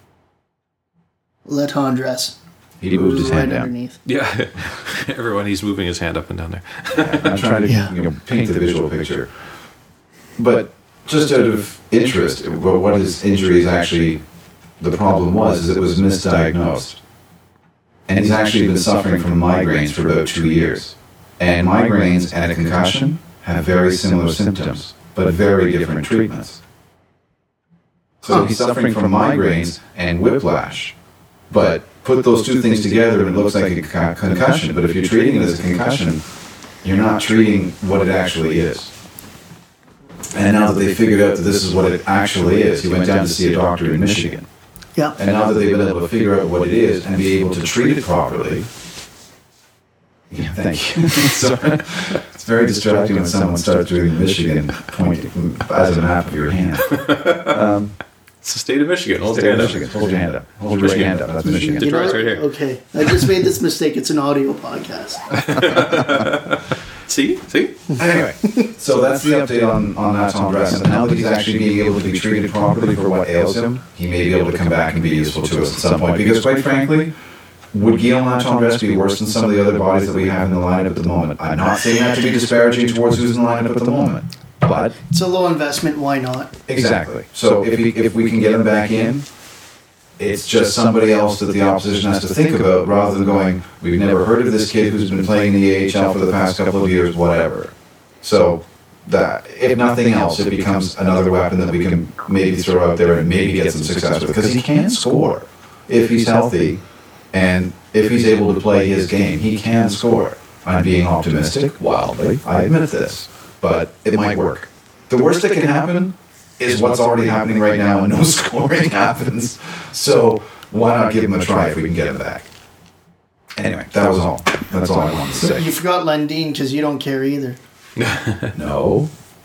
Latendresse.
He moved his
right
hand down.
underneath.
Yeah. Everyone, he's moving his hand up and down there.
I'm trying to
Yeah.
you know, paint the visual picture. But just out of interest, what his injury is actually, the problem was, is it was misdiagnosed. And he's actually been suffering from migraines for about two years. And migraines and a concussion have very similar symptoms, but very different treatments. So he's suffering from migraines and whiplash. But put those two things together and it looks like a con- concussion. But if you're treating it as a concussion, you're not treating what it actually is. And now that they figured out that this is what it actually is, he went down to see a doctor in Michigan.
Yeah.
And now that they've been able to figure out what it is and be able to treat it properly, yeah, thank you. So, it's very distracting when someone starts doing Michigan pointing as a map of your hand. Um,
It's the state of Michigan. Hold
State
your
of
hand up.
Michigan. Hold your hand up. Hold your right hand up. That's Michigan.
You know
Detroit's
what?
right here.
Okay, I just made this mistake. It's an audio podcast.
See? See?
Anyway, so that's the update on, on Latendresse. And now that he's actually being able to be treated properly for what ails him, he may be able to come back and be useful to us at some point. Because quite frankly, would Guillaume Latendresse be worse than some of the other bodies that we have in the lineup at the moment? I'm not saying that to be disparaging towards who's in the lineup at the moment. But
It's a low investment. Why not?
exactly. So if, he, if we can get him back in, it's just somebody else that the opposition has to think about rather than going, we've never heard of this kid who's been playing in the A H L for the past couple of years, whatever. So that, if nothing else, it becomes another weapon that we can maybe throw out there and maybe get some success with. Because he can score if he's healthy and if he's able to play his game. He can score. I'm being optimistic, wildly. I admit this. But it might work. The worst that can happen is what's already happening right now and no scoring happens. So why not give him a try if we can get him back? Anyway, that was all. That's all I wanted to
You
say.
forgot Lundin because you don't care either.
No.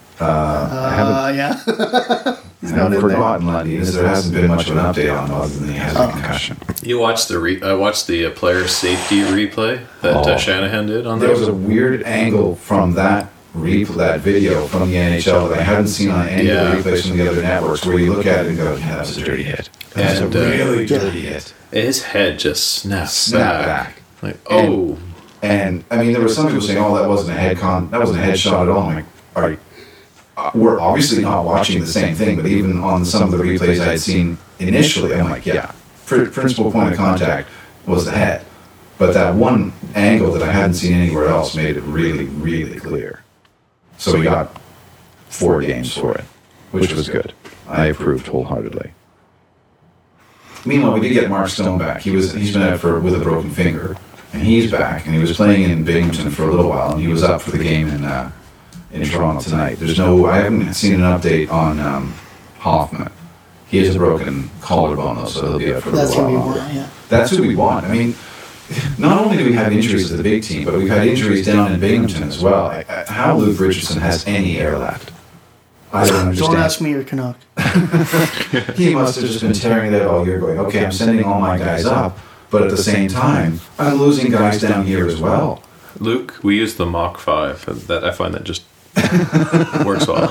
Uh, yeah.
I haven't forgotten Lundy, as there hasn't been much of an update on him other than he has a concussion.
You watched the re- I watched the uh, player safety replay that uh,
Oh.
Shanahan did on
There
that.
was a weird angle from that re- that video from the N H L that I hadn't seen on any
Yeah.
of the replays from the other networks where you look at it and go, yeah, that was a dirty hit. That
And,
was
uh,
a really dirty hit.
His head just snapped,
Snap
back.
back.
Like, oh,
And I mean, there were some people saying, "Oh, that wasn't a head con. That wasn't a head shot at all." I'm like, "All right, uh, we're obviously not watching the same thing." But even on some of the replays I'd seen initially, I'm like, "Yeah, pr- principal point of contact was the head." But that one angle that I hadn't seen anywhere else made it really, really clear. So we got four games for it, which was good. I approved wholeheartedly. Meanwhile, we did get Mark Stone back. He was he's been out for with a broken finger. And he's back, and he was playing in Binghamton for a little while, and he was up for the game in uh, in Toronto tonight. There's no, I haven't seen an update on um, Hoffman. He has a broken collarbone, though, so he'll be out for a
That's
little
what we
while longer.
want, yeah.
That's who we want. I mean, not only do we have injuries to the big team, but we've had injuries down in Binghamton as well. I, I, how Luke Richardson has any air left, I don't understand.
Don't ask me, you're Canuck.
He must have just been tearing that all year, going, okay, I'm sending all my guys up. But at the same time, I'm losing guys down here as well.
Luke, we use the Mach five. And that I find that just works well.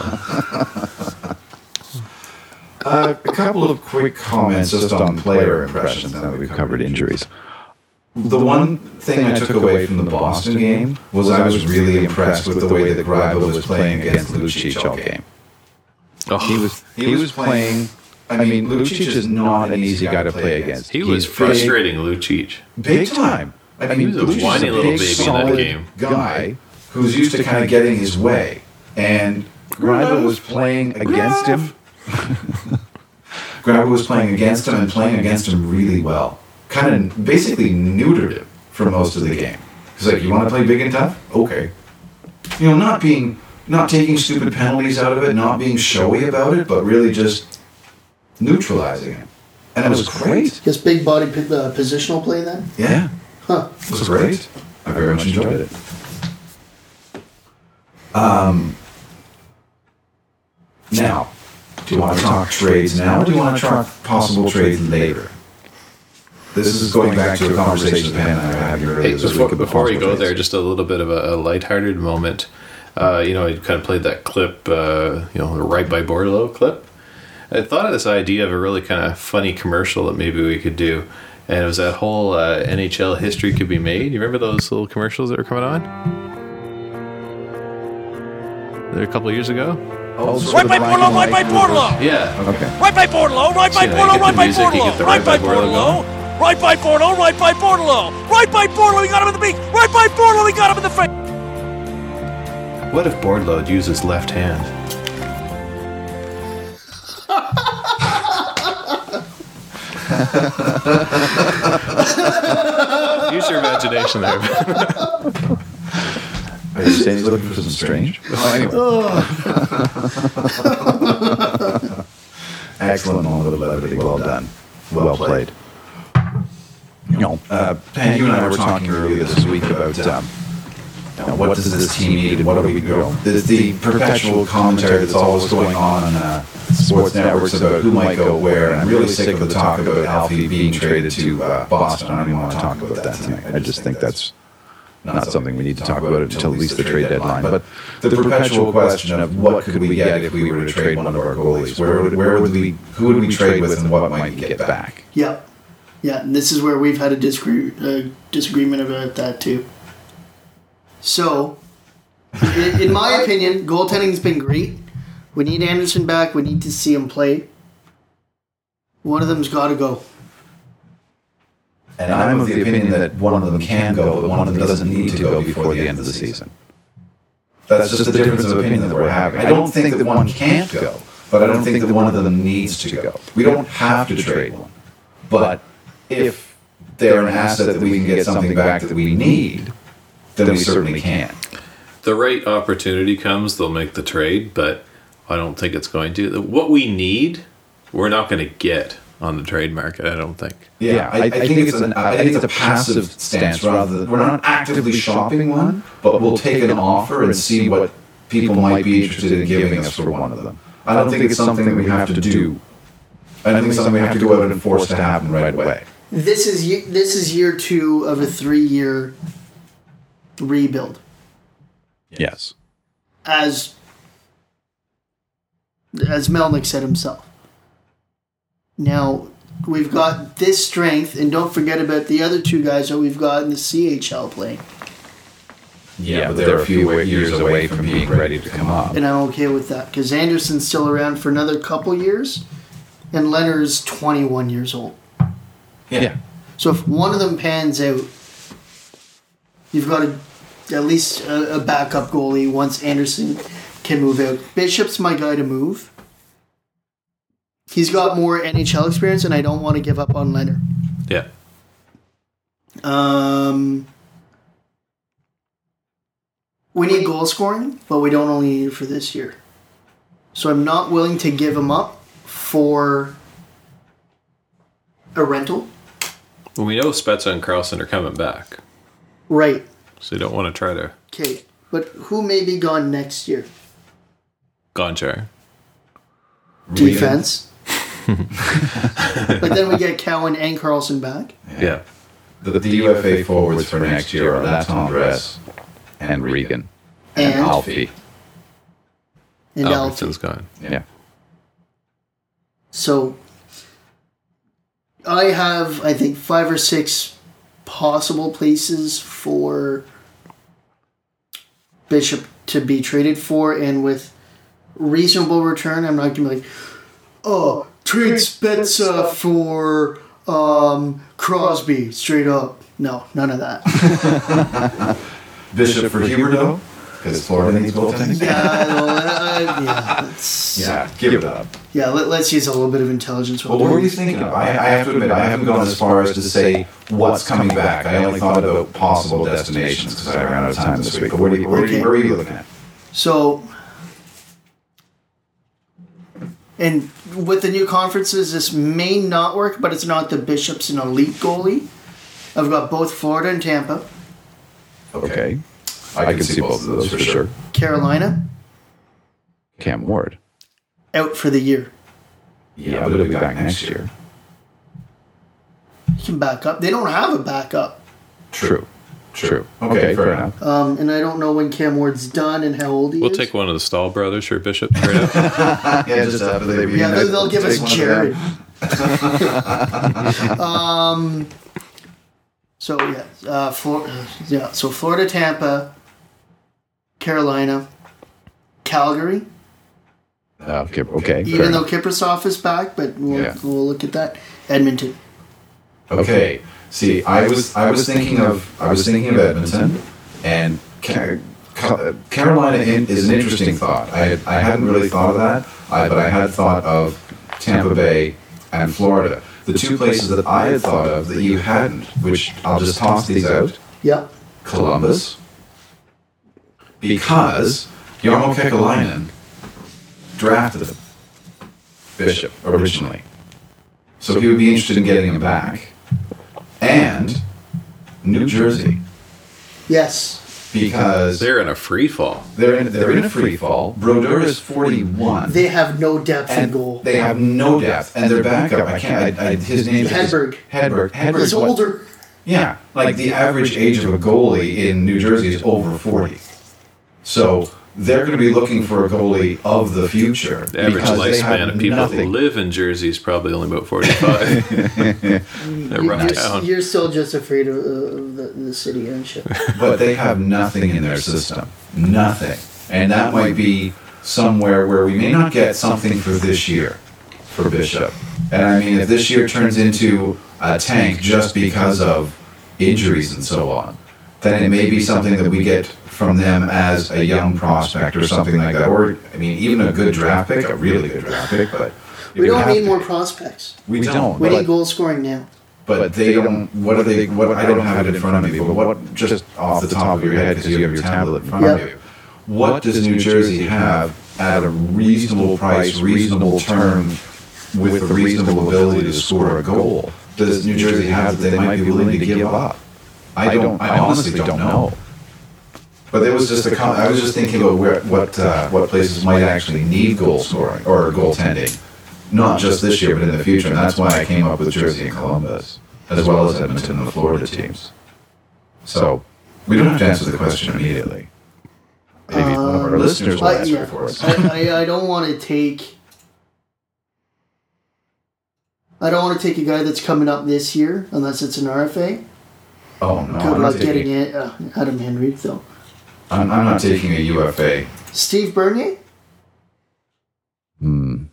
Uh, a couple of quick comments just on player impressions now that we've covered injuries. The one thing I took away from the Boston game was I was really impressed with the way that Greiba was playing against Lucic all game.
Oh,
He was he was playing. I mean, Lucic is not an easy guy to play against.
he was
He's big-
frustrating Lucic.
Big time. I mean,
was a
Lucic's
whiny little
big,
baby in that
solid
game.
Guy who's used to kind of getting his way, and Greiba was playing against him. Greiba was playing against him and playing against him really well. Kind of basically neutered him for most of the game. He's like, "You want to play big and tough? Okay." You know, not being, not taking stupid penalties out of it, not being showy about it, but really just neutralizing him. And it was great.
Just big body p- uh, positional play then?
Yeah.
Huh.
It was great.
I very much enjoyed it. Um, now, do you want to talk trades now, or do you want to talk possible trades later? This is going back to a conversation Ben and I were having earlier
Hey,
this
before,
week.
before we go there, just a little bit of a, a lighthearted moment. Uh, you know, I kind of played that clip, uh, you know, the Right by Bordelot clip. I thought of this idea of a really kind of funny commercial that maybe we could do. And it was that whole uh, N H L history could be made. You remember those little commercials that were coming on? They're a couple of years ago?
Oh, sort
Right
of
by
black
Bordelot,
and
right by
white
Bordelot.
Yeah.
Okay.
Right by Bordelot, right by
See, now you
Bordelot,
get
right
the
by
music, you get
Bordelot.
the
Right by Bordelot. Right by Bordelot, right by Bordelot. Right by Bordelot, we got him in the beak. Right by Bordelot, we got him in the face.
What if Bordelot used his left hand? Use your imagination there.
Are you saying he's looking for some strange? Well, anyway. Excellent moment of levity. Well done. Well played. You know, uh, Pan, you and I were talking earlier this week about um, you know, what does this team need and what do we go? There's the perpetual commentary that's always going on on uh, sports networks about who might go where, and I'm really sick of the talk about Alfie being traded to uh, Boston. I don't even want to talk about that tonight. I just think that's not something we need to talk about until at least the trade deadline. But the perpetual question of what could we get if we were to trade one of our goalies? Where would, where would we, who would we trade with, and what might we get back?
Yeah. Yeah, and this is where we've had a disagree, uh, disagreement about that too. So, in, in my opinion, goaltending's been great. We need Anderson back. We need to see him play. One of them's got to go.
And I'm of the opinion that one of them can go, but one of them doesn't need to go before the end of the season. That's just the difference of opinion that we're having. I don't think that one can't go, but I don't think that one of them needs to go. We don't have to trade one. But if they're an asset that we can get something back that we need, then we certainly can.
The right opportunity comes, they'll make the trade, but I don't think it's going to. What we need, we're not going to get on the trade market, I don't think.
Yeah, I, I think it's an I think it's a passive stance rather than we're not actively shopping one, but we'll take an offer and see what people might be interested in giving us for one of them. I don't think it's something that we have to do. I don't think it's something we have to go out and force to happen right away.
This is ye- this is year two of a three-year rebuild.
Yes.
As as Melnick said himself. Now, we've got this strength, and don't forget about the other two guys that we've got in the C H L playing.
Yeah, but they're a few years away from being ready to come up.
And I'm okay with that, because Anderson's still around for another couple years, and Leonard's twenty-one years old.
Yeah.
So if one of them pans out, you've got a, at least a, a backup goalie once Anderson can move out. Bishop's my guy to move. He's got more N H L experience, and I don't want to give up on Leonard.
Yeah.
Um, we need goal scoring, but we don't only need it for this year. So I'm not willing to give him up for a rental.
Well, we know Spezza and Carlson are coming back,
Right.
so you don't want to try to
Okay. But who may be gone next year?
Gonchar.
Defense. But then we get Cowan and Carlson back.
Yeah.
The, the U F A forwards for next year are Latendresse and Regan and,
And-
Alfie.
And Alfie.
Albertson's gone.
Yeah.
So I have, I think, five or six possible places for Bishop to be traded for, and with reasonable return, I'm not going to be like, oh, trade Spezza for um, Crosby, straight up. No, none of that.
Bishop for Huberdeau, because Florida needs goaltending.
Yeah, well, uh, yeah, let's,
Yeah, give it up.
yeah. Let, let's use a little bit of intelligence.
Well, what were you thinking of? I, I have to admit, I haven't gone as far as to say what's coming back. I only thought about possible destinations because I ran out of time this week. But what are you, what are you, where are you looking at?
So, and with the new conferences, this may not work, but it's not the Bishops an elite goalie. I've got both Florida and Tampa.
Okay. I, can see both of those for sure.
Carolina,
Cam Ward.
out for the year.
Yeah, but he'll be back next year.
He can back up. They don't have a backup.
True. True. Okay, fair enough.
Um, and I don't know when Cam Ward's done and how old he
We'll
is.
take one of the Stahl brothers for Bishop. Right up.
Yeah, just after they
Yeah, they'll, they'll give us
take one of
Jared.
them.
um. So yeah, uh, Flor- yeah. So Florida, Tampa, Carolina, Calgary.
Uh, okay, okay, fair
Even though
enough.
Kiprasov is back, but we'll,
Yeah.
we'll look at that. Edmonton.
Okay. See, I was I was thinking of I was thinking of Edmonton, and Ca- Ca- Carolina in, is an interesting thought. I had, I hadn't really thought of that, I, but I had thought of Tampa Bay and Florida, the two places that I had thought of that you hadn't. Which I'll just toss these out:
Yep.
Columbus, because Jarmo Kekalainen drafted him, Bishop originally, so he would be interested in getting him back. And New Jersey,
Yes.
because
They're in a free fall.
they're in they're in a free fall. Brodeur is forty-one,
They have no depth in
and
goal.
they have no depth, and their backup. I can't. I, I, his name is
Hedberg.
Hedberg. Hedberg.
He's
is what-
older.
Yeah, like the average age of a goalie in New Jersey is over forty. So they're going to be looking for a goalie of the future.
The average
because they have
lifespan of people
nothing.
who live in Jersey is probably only about forty-five. They're rough
You're,
town.
you're still just afraid of, of the, the city and shit.
But they have nothing in their system. Nothing. And that might be somewhere where we may not get something for this year for Bishop. And I mean, if this year turns into a tank just because of injuries and so on, then it may be something that we get from them as a young prospect or something like that. Or, I mean, even a good draft pick, a really good draft pick, but
We
it would
don't
have
need
to
more
be.
prospects.
We
We
don't.
don't.
We
but-
need goal scoring now.
But they don't. What are they? What I don't have it in front of me. But what? Just off the top of your head, because you have your tablet in front of
Yep.
you. What does New Jersey have at a reasonable price, reasonable term, with a reasonable ability to score a goal? Does New Jersey have that they might be willing to give up? I don't. I honestly don't know. But there was just a. con- I was just thinking about where, what uh, what places might actually need goal scoring or goaltending. Not just this year, but in the future, and that's why I came up with Jersey and Columbus, as well as Edmonton and the Florida teams. So, we don't have to answer the question immediately. Maybe one of our listeners will
I,
answer
yeah.
it for us.
I, I, I don't want to take. I don't want to take a guy that's coming up this year unless it's an R F A.
Oh, no,
Good
I'm not,
luck getting
taking,
it. Uh, Adam Henry, though.
I'm, I'm not taking a U F A.
Steve Bernier?
Hmm.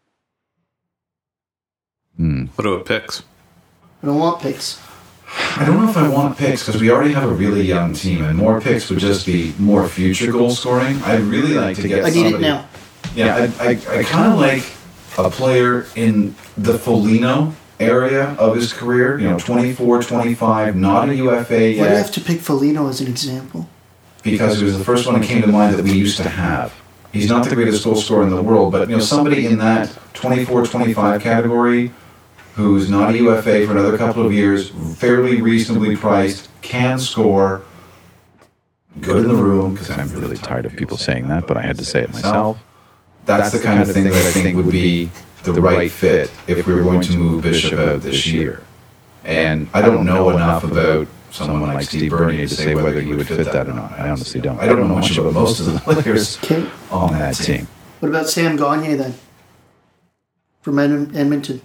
Hmm.
What about picks?
I don't want picks.
I don't know if I want picks, because we already have a really young team, and more picks would just be more future goal scoring. I'd really like to get
I need
somebody...
it now.
Yeah, I, I, I kind of like a player in the Foligno area of his career, you know, twenty-four, twenty-five, not a U F A
Why do you have
yet,
to pick Foligno as an example?
because he was the first one that came to mind that we used to have. He's not the greatest goal scorer in the world, but, you know, somebody in that twenty-four, twenty-five category who's not a U F A for another couple of years, fairly reasonably priced, can score, good in the room, because
I'm really tired of people saying that, but I had to say it myself.
That's the kind of thing that I think would be the right fit if we were going to move Bishop out this year. And I don't know enough about someone like Steve Bernier to say whether he would fit that or not.
I honestly don't.
I don't know much about most of the players
Okay.
on that team.
What about Sam Gagner then? From Ed- Edmonton.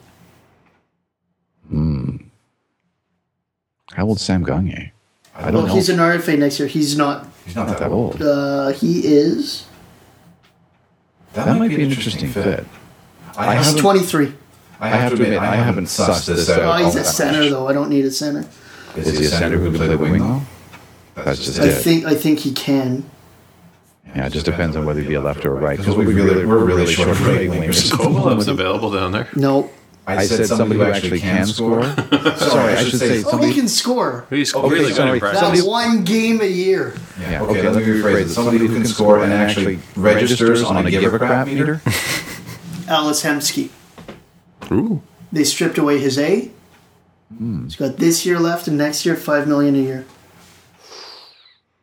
How old's Sam Gagner? I don't
Well,
know.
he's an R F A next year. He's not.
He's not
Not
that
that
old.
old.
Uh, he is.
That might be an interesting fit.
I
He's
have, to,
twenty-three.
I have to admit, I haven't sussed this out.
Oh, he's
all
a
that
center,
much.
though. I don't need a center.
Is he a center who can play the wing, though?
That's just
I
it.
think I think he can.
Yeah, it just depends on whether he'd be a left or a right.
Because we really, we're really short of right wingers.
Kovalev's available down there.
No.
I said somebody who actually can score.
Sorry, I should say
Oh, he
somebody.
can score.
He's
Okay,
really good
sorry.
in practice.
That's one game a year.
Yeah, okay, let me rephrase it. Somebody who can score and actually registers on a give a crap meter.
Alice Hemsky.
Ooh.
They stripped away his A.
Hmm.
He's got this year left and next year five million a year.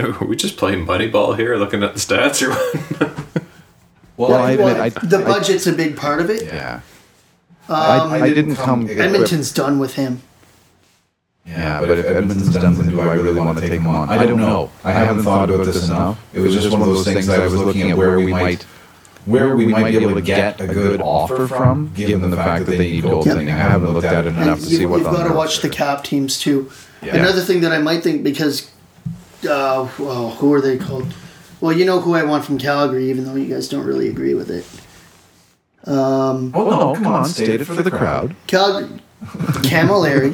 Are we just playing Moneyball here, looking at the stats, or what?
Well, I admit,
Well,
I,
the
I-
budget's a big part of it.
yeah. I, I didn't come.
Edmonton's done with him.
Yeah, but if Edmonton's done, then do I really want to take him on? I don't know. I haven't thought about this enough. It was just one of those things I was looking at where we might, where we might be able to get a good offer from, given the fact that they need goaltending. I haven't looked at it
And
enough to
you,
see what.
you've
on
got to
the
watch the
roster.
cap teams too.
Yeah.
Another thing that I might think, because, uh, well, who are they called? Well, you know who I want from Calgary, even though you guys don't really agree with it. Um,
Oh no! Come on, state it for the crowd.
Calgary, Camilleri,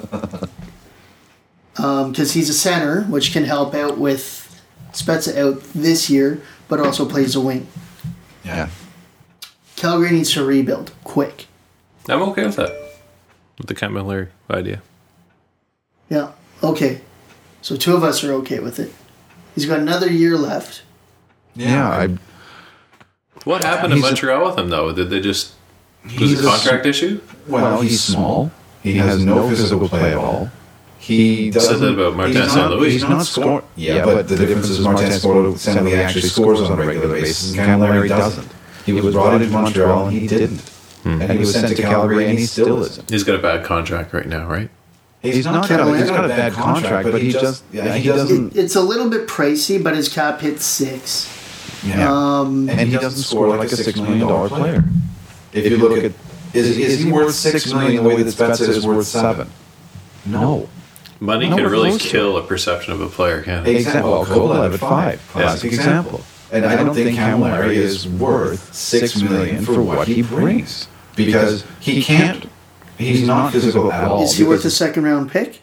because he's a center, which can help out with Spezza out this year, but also plays a wing.
Yeah.
Calgary needs to rebuild quick.
I'm okay with that. With the Camilleri idea.
Yeah. Okay. So two of us are okay with it. He's got another year left.
Yeah, I.
What happened to
He's a-
Montreal with him, though? Did they just... Was
He's
it a
a-
contract issue?
Well, he's small. He has no physical play at all. He doesn't.
Said that about Martin
he's
Saint
not-
Louis.
He's not scoring. Yeah, but the difference is Martin Saint Louis actually scores on a regular basis, and Camilleri doesn't. He was brought into Montreal and he didn't. And he was sent to Calgary and he still isn't.
He's got a bad contract right now, right?
He's not got a, he's got a bad contract, but he just yeah, he doesn't.
It, it's a little bit pricey, but his cap hits six.
Yeah.
Um,
and he doesn't score like a six million dollar player. If you look at, is is he worth six million the way that Spezza is worth seven? No.
Money
No,
can
we're
really
close to
kill a perception of a player, can't it?
Exactly. Well, Kovalev at five, classic
Yeah.
example. And I don't think Camilleri is worth six million for what he brings because he can't. He's not physical at all.
is he worth a
because-
second round pick?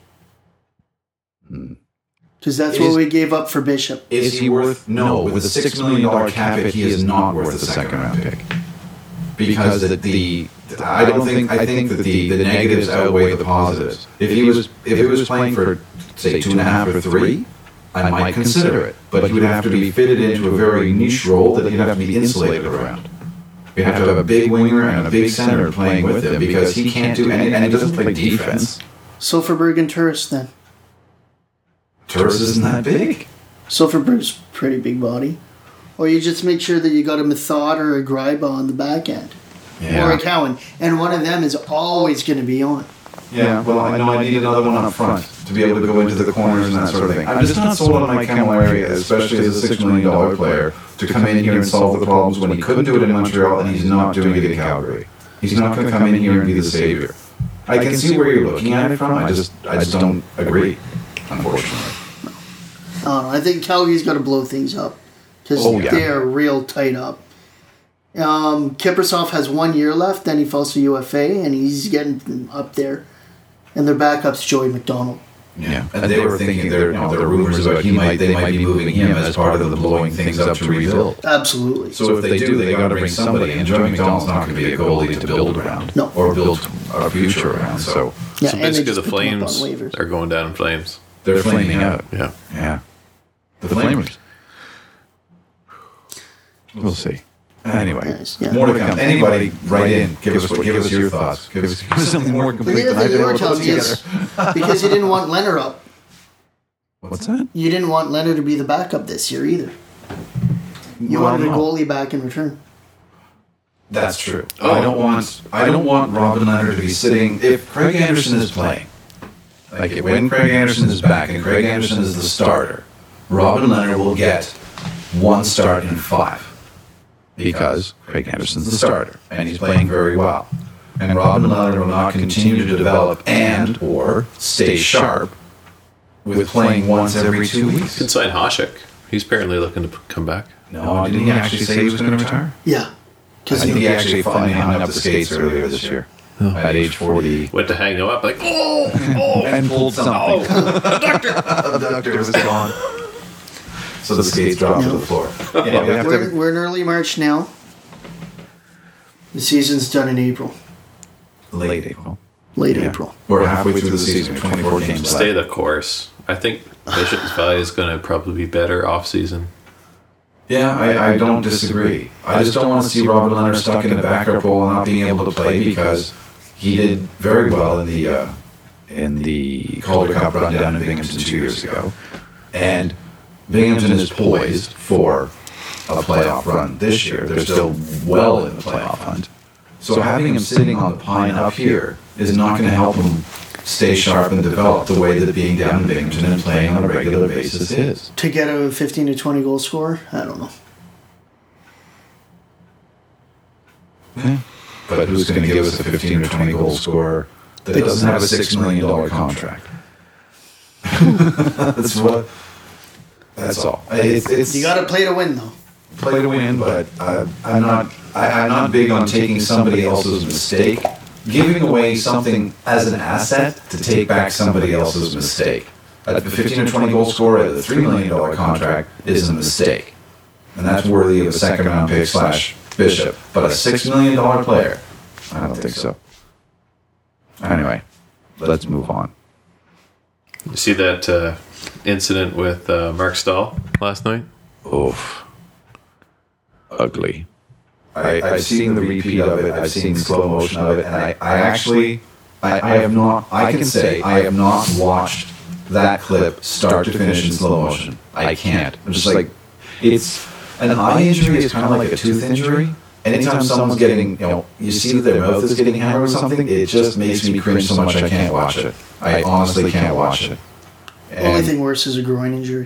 Because that's
Is-
what we gave up for Bishop.
Is he worth? No, with a six million dollar cap hit, he is not worth a second round pick. Because the, the I don't think I think that the, the negatives outweigh the positives. If he was if he was playing for say two and a half or three, I might consider it. But he would have to be fitted into a very niche role that he'd have to be insulated around. You have to have a big winger and a big center playing with him because he can't do any, and he doesn't play defense.
Silverberg and Turris then.
Turris isn't that big.
Silverberg's pretty big body. Or you just make sure that you got a Method or a Greiba on the back end. Or a Cowan. And one of them is always going to be on.
Yeah, well, I know I need another one up front to be able to go into the corners and that sort of thing. I'm just not sold on Mike Camilleri, especially as a six million dollar player, to come in here and solve the problems when he couldn't do it in Montreal and he's not doing it in Calgary. He's not going to come in here and be the savior. I can see where you're looking at it from. I just, I just don't agree, unfortunately.
I don't know. I think Calgary's got to blow things up. Because
Oh, yeah.
they are real tight up. Um, Kiprasov has one year left, then he falls to U F A, and he's getting up there. And their backup's Joey McDonald.
Yeah, and they were thinking there, you know, there are rumors about he might, they might be moving him as part of the blowing things up to rebuild.
Absolutely.
So if they do, they got to bring somebody, and Joey McDonald's not going to be a goalie to build around,
No.
or build a future around. So
Yeah,
So
and they
basically,
just
the
picked him up
Flames
on waivers.
are going down in flames.
they're flaming out.
Yeah.
Yeah,
The Flamers. We'll see. Anyway,
Yes, yeah.
more to come. Anybody, write in. Give us what, give us your thoughts. Give us,
give us something more
The
complete
other
than I've
thing
been
you were
able to put
telling me
together.
is because you didn't want Leonard up.
What's that?
You didn't want Leonard to be the backup this year either. You
Well,
wanted a
no.
goalie back in return.
That's true. I don't want. I don't want Robin Leonard to be sitting. If Craig Anderson is playing, like when Craig Anderson is back and Craig Anderson is the starter, Robin Leonard will get one start in five because Craig Anderson's the starter and he's playing very well. And Robin Leonard will not continue to develop and or stay sharp with playing once every two
You
weeks.
can sign Hasek. He's apparently looking to p- come back.
No, didn't he actually say he was going to retire?
Yeah.
I
Because
think he actually finally hung up the skates earlier this year at age forty.
Went to hang him up like, oh, oh,
And pulled something.
Abductor was gone. So the skates dropped to the floor. Yeah, we have
we're,
to,
we're in early March now. The season's done in April.
late April.
Late
Yeah.
April.
We're halfway through the season. twenty-four games
stay
left.
the course. I think Bishop's Valley is going to probably be better off season.
Yeah, I, I don't disagree. I just don't want to see Robin Leonard stuck in a backup role and not being able to play because he did very well in the uh, in the Calder Cup run down in Binghamton two years ago. And Binghamton is poised for a playoff run this year. They're still well in the playoff hunt. So having him sitting on the pine up here is not going to help him stay sharp and develop the way that being down in Binghamton and playing on a regular basis is.
To get a fifteen to twenty goal scorer? I don't know.
Okay. But who's going to give us a fifteen or twenty goal scorer that doesn't have a six million dollars contract? That's what. That's all. It's, it's,
You got to play to win, though.
play to win, but uh, I'm not. I, I'm not big on taking somebody else's mistake, giving away something as an asset to take back somebody else's mistake. A fifteen or twenty goal scorer at a three million dollar contract is a mistake, and that's worthy of a second round pick slash Bishop. But a six million dollar player, I don't think so. Anyway, let's move on.
You see that uh, incident with uh, Mark Stahl last night?
Oof. Ugly.
I, I've seen the repeat of it. I've seen slow motion of it, and I, I actually, I, I have not. I can say I have not watched that clip start to finish in slow motion. I can't. I'm just like, it's an eye injury is kind of like a tooth injury. Anytime someone's getting, you know, you see that their mouth is getting hammered with something, it just makes me cringe so much I can't watch it. I honestly can't watch it.
The only thing worse is a groin injury.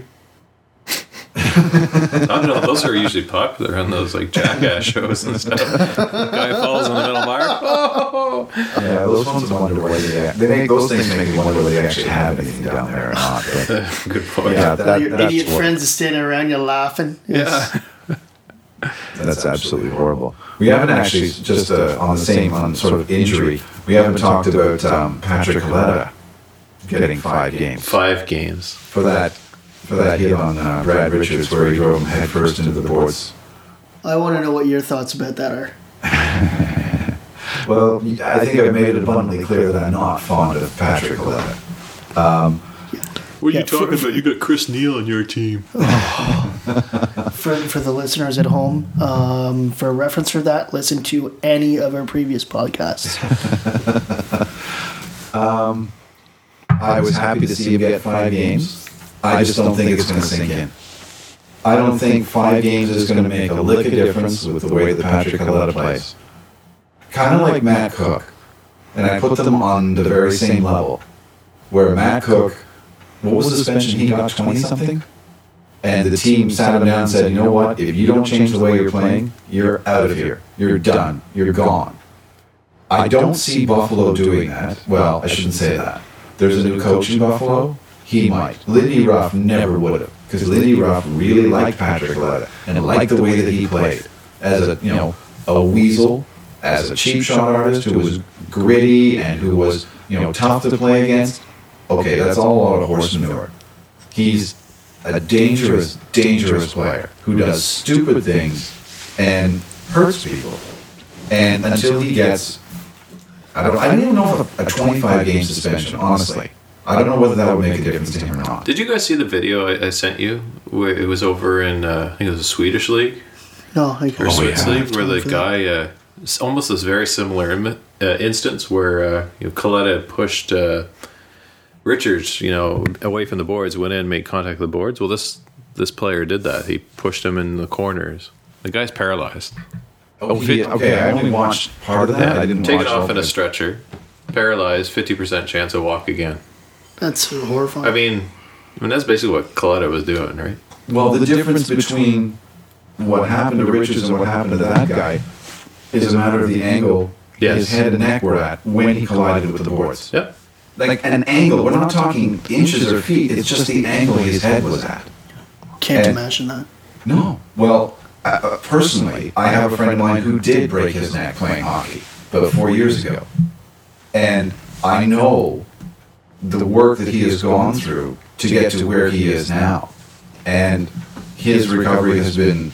I don't know. Those are usually popular on those like Jackass shows and stuff. Guy falls in the middle bar. Oh!
Yeah, those ones I wonder whether they, they make those things make me wonder whether they actually have anything down there or not. But,
Good point.
yeah, that,
Your
that's
idiot
what-
friends are standing around you laughing.
Yeah.
That's absolutely horrible. We haven't actually, just uh, on the same, on sort of injury, we haven't talked about um, Patrick Coletta getting five games.
Five games.
For that for that hit on uh, Brad Richards where he drove him headfirst into the boards.
I want to know what your thoughts about that are.
Well, I think I've made it abundantly clear that I'm not fond of Patrick Coletta. Um,
What are
Yeah,
you talking
for-
about? You got Chris Neal on your team.
For, for the listeners at home, um, for a reference for that, listen to any of our previous podcasts.
um, I was happy to see him get five games. I just don't think it's going to sink in. I don't think five games is going to make a lick of difference with the way that Patrick Coletta plays. Kind of like Matt Cook. And I put them on the very same level. Where Matt Cook, what was the suspension? He got twenty-something? And the team sat him down and said, you know what? If you don't change the way you're playing, you're out of here. You're done. You're gone. I don't see Buffalo doing that. Well, I shouldn't say that. There's a new coach in Buffalo. He might. Lindy Ruff never would have. Because Lindy Ruff really liked Patrick Coletta and liked the way that he played. As a, you know, a weasel, as a cheap shot artist who was gritty and who was, you know, tough to play against. Okay, that's all a lot of horse manure. He's a dangerous, dangerous player who does stupid things and hurts people. And until he gets, I don't, I don't even know if a, a twenty-five game suspension, honestly. I don't know whether that would make a difference to him or not.
Did you guys see the video I, I sent you? Where it was over in, uh, I think it was the Swedish league
No, I
or
can't.
Swiss
yeah.
league, where the
For that.
guy, uh, it's almost this very similar Im- uh, instance where uh, you know, Coletta pushed uh, Richards, you know, away from the boards, went in, made contact with the boards. Well, this this player did that. He pushed him in the corners. The guy's paralyzed.
Oh, he, okay, I only watched part of that. I didn't
Taken
watch
off
all
in a
of it.
stretcher, paralyzed, fifty percent chance to walk again.
That's horrifying.
I mean, I mean that's basically what Coletta was doing, right?
Well, the difference between what happened to Richards and what happened to that guy is a matter of the angle
Yes.
his head and neck were at when he collided with the boards.
Yep.
Like an angle, we're not talking inches or feet, it's just the angle his head was at.
Can't
and-
imagine that.
No. Well, uh, personally, I have a friend of mine who did break his neck playing hockey about four years ago. And I know the work that he has gone through to get to where he is now. And his recovery has been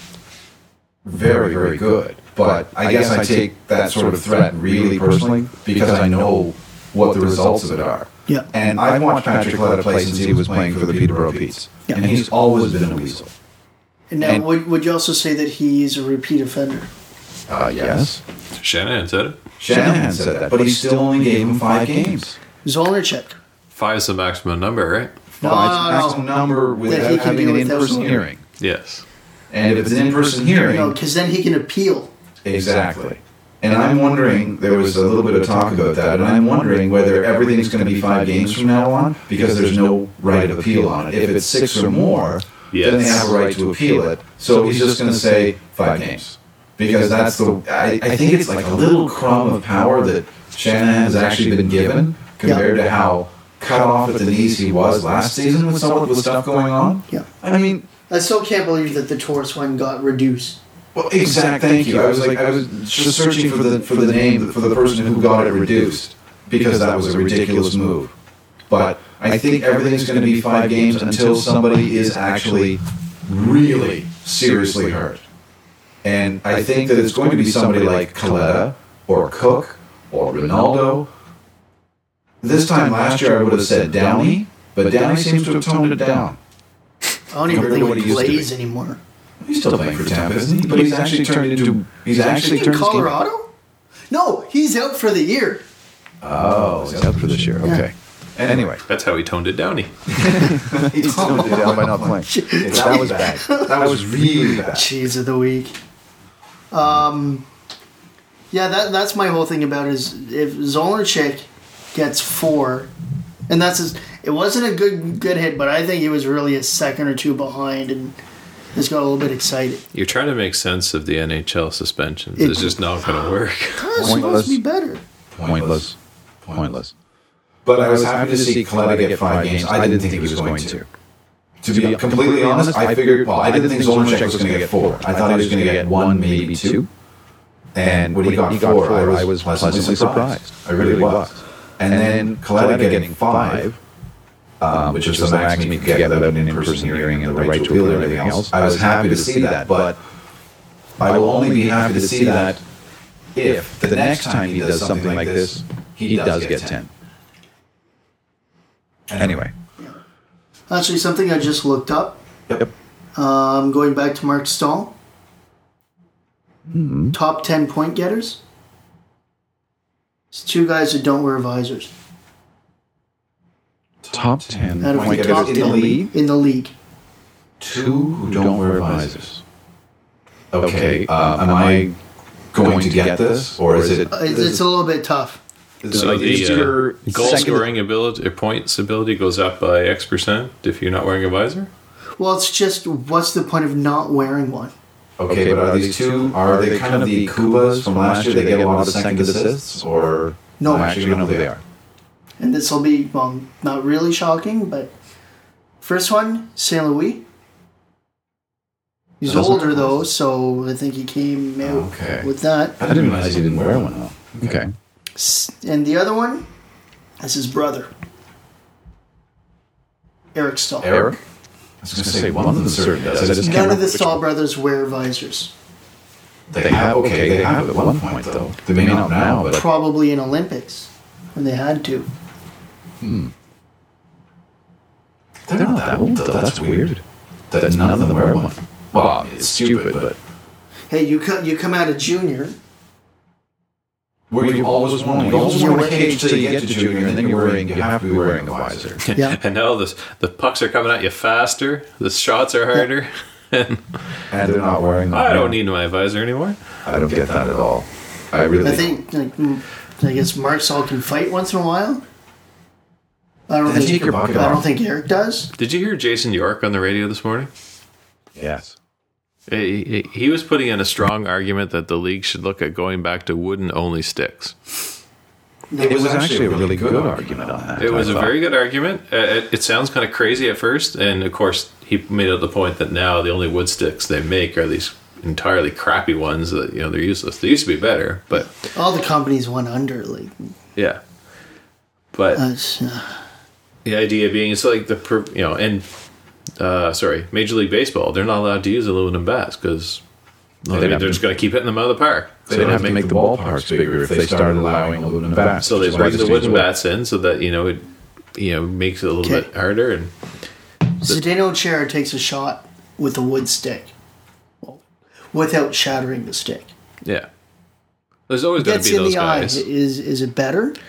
very, very good. But I guess I take that sort of threat really personally because I know what the results of it are.
Yeah.
And I've watched Patrick Coletta play since he was playing for the Peterborough Petes.
Yeah.
And he's always been a weasel.
And now,
And-
would, would you also say that he's a repeat offender?
Uh, yes.
Shanahan said it.
Shanahan said that, but he still only gave him five games.
Zollnercheck.
Five is the maximum number, right?
No,
finds
no,
a
no.
maximum number
That he
without
can
having
do
an
without
in-person
voting.
hearing.
Yes.
And if it's an in-person hearing,
No, because then he can appeal.
exactly. And I'm wondering, there was a little bit of talk about that, and I'm wondering whether everything's going to be five games from now on, because there's no right of appeal on it. If it's six or more, then they
Yes.
have a right to appeal it. So he's just going to say five games. Because that's the, I, I think it's like a little crumb of power that Shanahan has actually been given compared to how cut off at the knees he was last season with some of the stuff going on.
Yeah.
I mean,
I still can't believe that the Taurus one got reduced.
well, exact. Thank you. I was like, I was just searching for the for the name for the person who got it reduced because that was a ridiculous move. But I think everything's going to be five games until somebody is actually really seriously hurt. And I think that it's going to be somebody like Coletta or Cook or Ronaldo. This time last year, I would have said Downey, but Downey seems to have toned it down.
I don't even
Compared to
think
what
he
he used to
plays
be.
anymore.
He's still playing for Tampa, isn't he? But he's actually turned into. He's actually
In
turned. his game-
Colorado? No, he's out for the year.
Oh,
He's out for this year. Okay. Anyway,
That's how he toned it down. He.
he toned it down by not playing. That was bad.
That was really bad.
Cheese of the week. Um, yeah, that that's my whole thing about it is if Zolnachik gets four, and that's his, it wasn't a good good hit, but I think he was really a second or two behind and just got a little bit excited.
You're trying to make sense of the N H L suspensions.
It-
It's just not going to work.
That's supposed
Pointless.
to be better.
Pointless. Pointless.
But I was happy to see Coletta get five games. I didn't think he was going to. To be completely honest, I figured, well, I didn't think Zolnachek was going to get four. I thought he was going to get one, maybe two. And when he got four, I was pleasantly surprised. I really was. And then Coletta getting five, um, which is the maximum you could get without an in-person hearing and the right to appeal and everything else. I was happy to see that, but I will only be happy to see that if the next time he does something like this, he does get ten.
Anyway.
Actually, something I just looked up.
Yep.
Um, going back to Mark Stahl.
Mm-hmm.
Top ten point getters. It's two guys that don't wear visors.
Top ten
Out of
point
the
getters
top
in
ten
the league.
in the league.
Two who don't wear visors. Okay, uh, am I going to get this, or is it?
Uh, It's, it's a little bit tough.
So the
Is your
uh, goal
second-
scoring ability, or points ability, goes up by X percent if you're not wearing a visor.
Well, it's just what's the point of not wearing one?
Okay, but are these two? Are they kind of the Kubas from last year? They get a lot of second assists, or
No.
I actually don't know who they are.
And this will be, well, not really shocking, but first one, Saint Louis. He's
Doesn't-
older though, so I think he came out
Okay.
with that.
I didn't realize he didn't wear one though.
Okay.
S- And the other one is his brother, Eric Stahl.
Eric. I was going to say one of them certainly does. I just can't
None of
remember
the
which
Stahl
one.
brothers wear visors.
They have. Okay, they have at one point though. They may not now, but
Probably in Olympics when they had to.
they're not that old though. That's weird. That none of them wear one. Well, it's stupid, but
Hey, you come you come out of junior.
where you always want, you always want to cage till you get to junior, and then you're wearing, you have to be wearing a visor.
Yeah.
And now the the pucks are coming at you faster. The shots are harder. And
And they're not wearing them.
I don't need my visor anymore.
I don't get that at all. I really.
I think like, mm, I guess Mark Stahl can fight once in a while. I don't
Then
think
take your bucket
I don't
off.
think Eric does.
Did you hear Jason York on the radio this morning?
Yes.
He, he- he was putting in a strong argument that the league should look at going back to wooden only sticks.
No,
It was actually a really good argument on that.
It was
I
a
thought.
very good argument. Uh, it, it sounds kind of crazy at first, and of course, he made out the point that now the only wood sticks they make are these entirely crappy ones that you know they're useless. They used to be better, but
all the companies went under. Like,
yeah. But
uh, s- uh,
the idea being, it's like the per- you know, and uh, sorry, Major League Baseball, they're not allowed to use aluminum bats because well,
They'd
they're
have
just going to keep hitting them out of the park.
They'd have to make the ballparks bigger if they started allowing aluminum bats.
So they
which is why
bring the
this
wooden
needs-
bats in so that you know it, you know, makes it a little
Okay.
bit harder. And
Zdeno Chara takes a shot with a wood stick, well, without shattering the stick.
yeah, there's always going to
Gets
be
in
those
the eye.
guys.
Is is it better?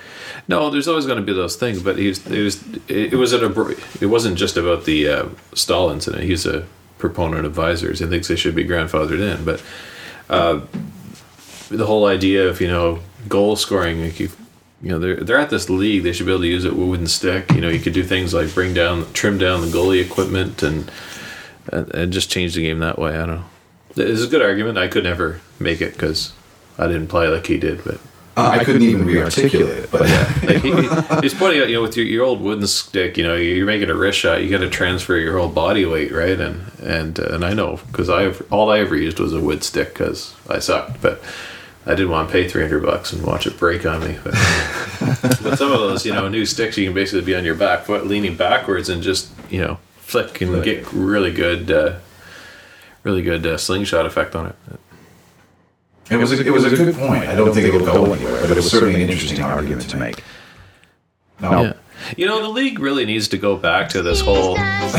No, there's always going to be those things, but he's it was it was at a it wasn't just about the uh, Stahl incident. He's a proponent of visors and thinks they should be grandfathered in, but uh, the whole idea of you know goal scoring, like you, you know they're they're at this league, they should be able to use it with a wooden stick. You know, you could do things like bring down, trim down the goalie equipment, and and, and just change the game that way. I don't know. It's a good argument. I could never make it because I didn't play like he did, but.
Uh, I couldn't even re-articulate it, but yeah.
Like he, he, he's pointing out, you know, with your, your old wooden stick, you know, you're making a wrist shot, you got to transfer your whole body weight, right? And and uh, and I know because I all I ever used was a wood stick because I sucked, but I didn't want to pay three hundred bucks and watch it break on me. But, but some of those, you know, new sticks, you can basically be on your back foot, leaning backwards, and just you know flick and right. get really good, uh, really good uh, slingshot effect on it.
It was a, it was a good point. I don't think it'll go anywhere, but it was certainly an interesting argument to make. No.
Yeah. You know, the league really needs to go back to this whole.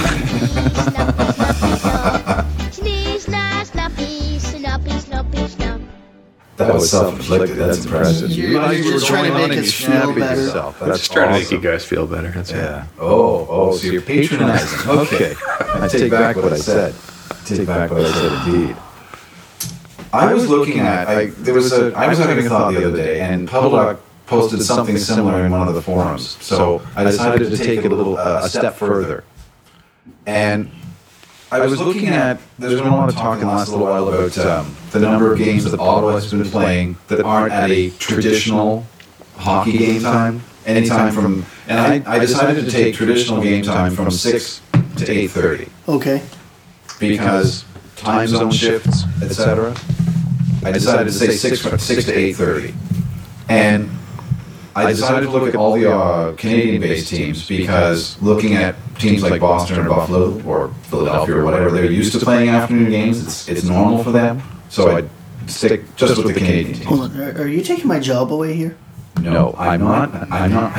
That was self-inflicted. That's impressive.
You're, you're just trying to make us feel better.
Yourself.
I'm
That's
just trying
awesome.
to make you guys feel better. That's
Yeah.
right.
Oh, oh, so you're patronizing. Okay.
I take back what I said. Take back what I said indeed.
I was looking at. I there was a. I was having a thought the other day, and Public posted something similar in one of the forums. So I decided to take it a little uh, a step further. And I was looking at. There's been a lot of talk in the last little while about um, the number of games that Ottawa has been playing that aren't at a traditional hockey game time. Anytime from, and I, I decided to take traditional game time from six to eight thirty
Okay.
because time zone shifts, et cetera. I decided to say six, six to eight thirty, and I decided to look at all the uh, Canadian-based teams because looking at teams like Boston or Buffalo or Philadelphia or whatever, they're used to playing afternoon games. It's it's normal for them, so I stick just with the Canadian teams.
Hold on. Are, are you taking my job away here?
No, I'm not. I'm not.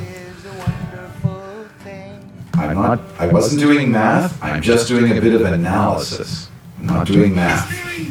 I'm not. I wasn't doing math. I'm just doing a bit of analysis. I'm not doing math.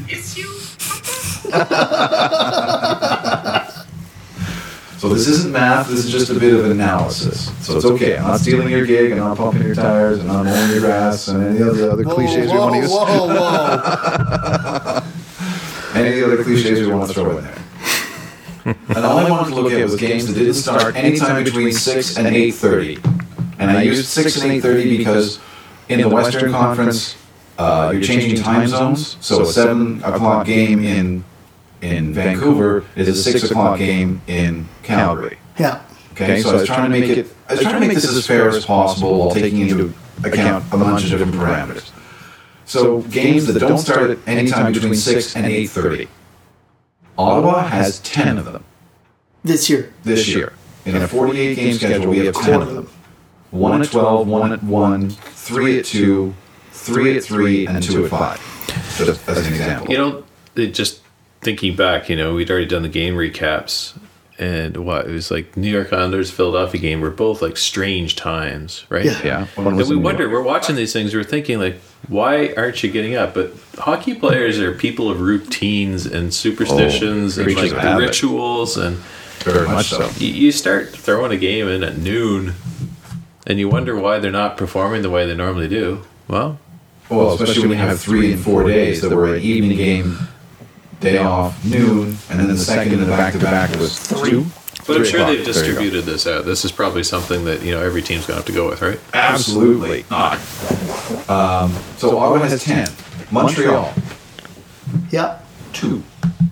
So this isn't math. This is just a bit of analysis. So it's okay. I'm not stealing your gig. I'm not pumping your tires. I'm not mowing your grass and any of the other cliches we want to use.
Whoa, whoa.
Any of the other cliches we want to throw in there. And all I wanted to look at was games that didn't start anytime between six and eight thirty. And I used six and eight thirty because in the Western Conference, uh, you're changing time zones. So a seven o'clock game in in Vancouver is a six o'clock game in Calgary.
Yeah.
Okay, so I was trying to make it. I was trying to make this as fair as possible while taking into account a bunch of different parameters. So games that don't start at any time between six and eight thirty. Ottawa has ten of them
This year.
this year. In a forty-eight game schedule, we have ten of them. One at twelve, one at one, three at two, three at three, and two at five. Just as an example.
You know, it just thinking back, you know, we'd already done the game recaps, and what it was like New York Islanders, Philadelphia game were both like strange times, right?
Yeah.
Yeah.
And we wonder, we're watching these things, we're thinking like, why aren't you getting up? But hockey players are people of routines and superstitions
Oh,
and like
creatures of
the
habit.
rituals, and
Very much so.
you, you start throwing a game in at noon, and you wonder why they're not performing the way they normally do. Well,
Well, especially when you have three and four days that were an evening game, day off, noon, and then the second in the back-to-back was two.
but I'm
Three
sure
o'clock.
they've
There you go.
distributed this out. This is probably something that you know every team's going to have to go with, right?
Absolutely not. Um, so Ottawa has ten. Montreal,
Yeah.
two.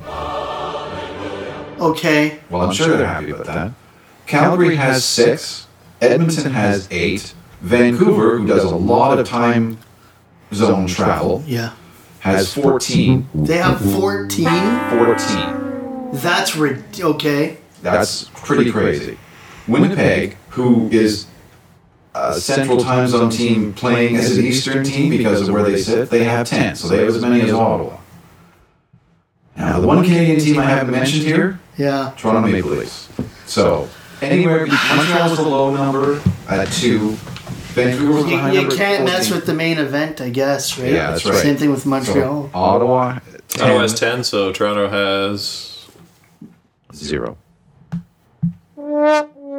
Okay.
Well, I'm sure they're happy about that. Calgary has six. Edmonton has eight. Vancouver, who does a lot of time zone travel,
Yeah.
has fourteen.
They have fourteen.
fourteen.
That's rid- okay.
That's pretty crazy. Winnipeg, who is a central time zone team playing as an Eastern team because of where they sit, they have ten. So they have as many as Ottawa. Now, the one Canadian team I haven't mentioned here,
Yeah.
Toronto Maple Leafs. So anywhere, Montreal was a low number at two. Vancouver was a
You,
high
you
number at
can't mess
fourteen.
with the main event, I guess, right?
Yeah, that's right.
Same thing with Montreal.
So Ottawa, ten.
Ottawa has ten, so Toronto has
Zero.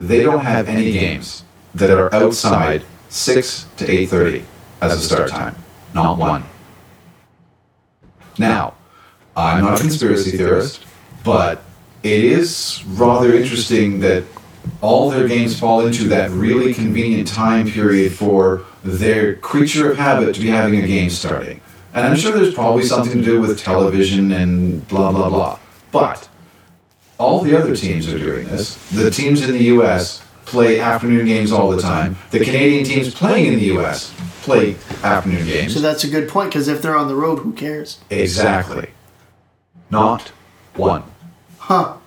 they don't have any games that are outside six to eight thirty as a start time. Not one. Now, I'm not a conspiracy theorist, but it is rather interesting that all their games fall into that really convenient time period for their creature of habit to be having a game starting. And I'm sure there's probably something to do with television and blah, blah, blah. But all the other teams are doing this. The teams in the U S play afternoon games all the time. The Canadian teams playing in the U S play afternoon games.
So that's a good point, because if they're on the road, who cares?
Exactly. Not one.
Huh.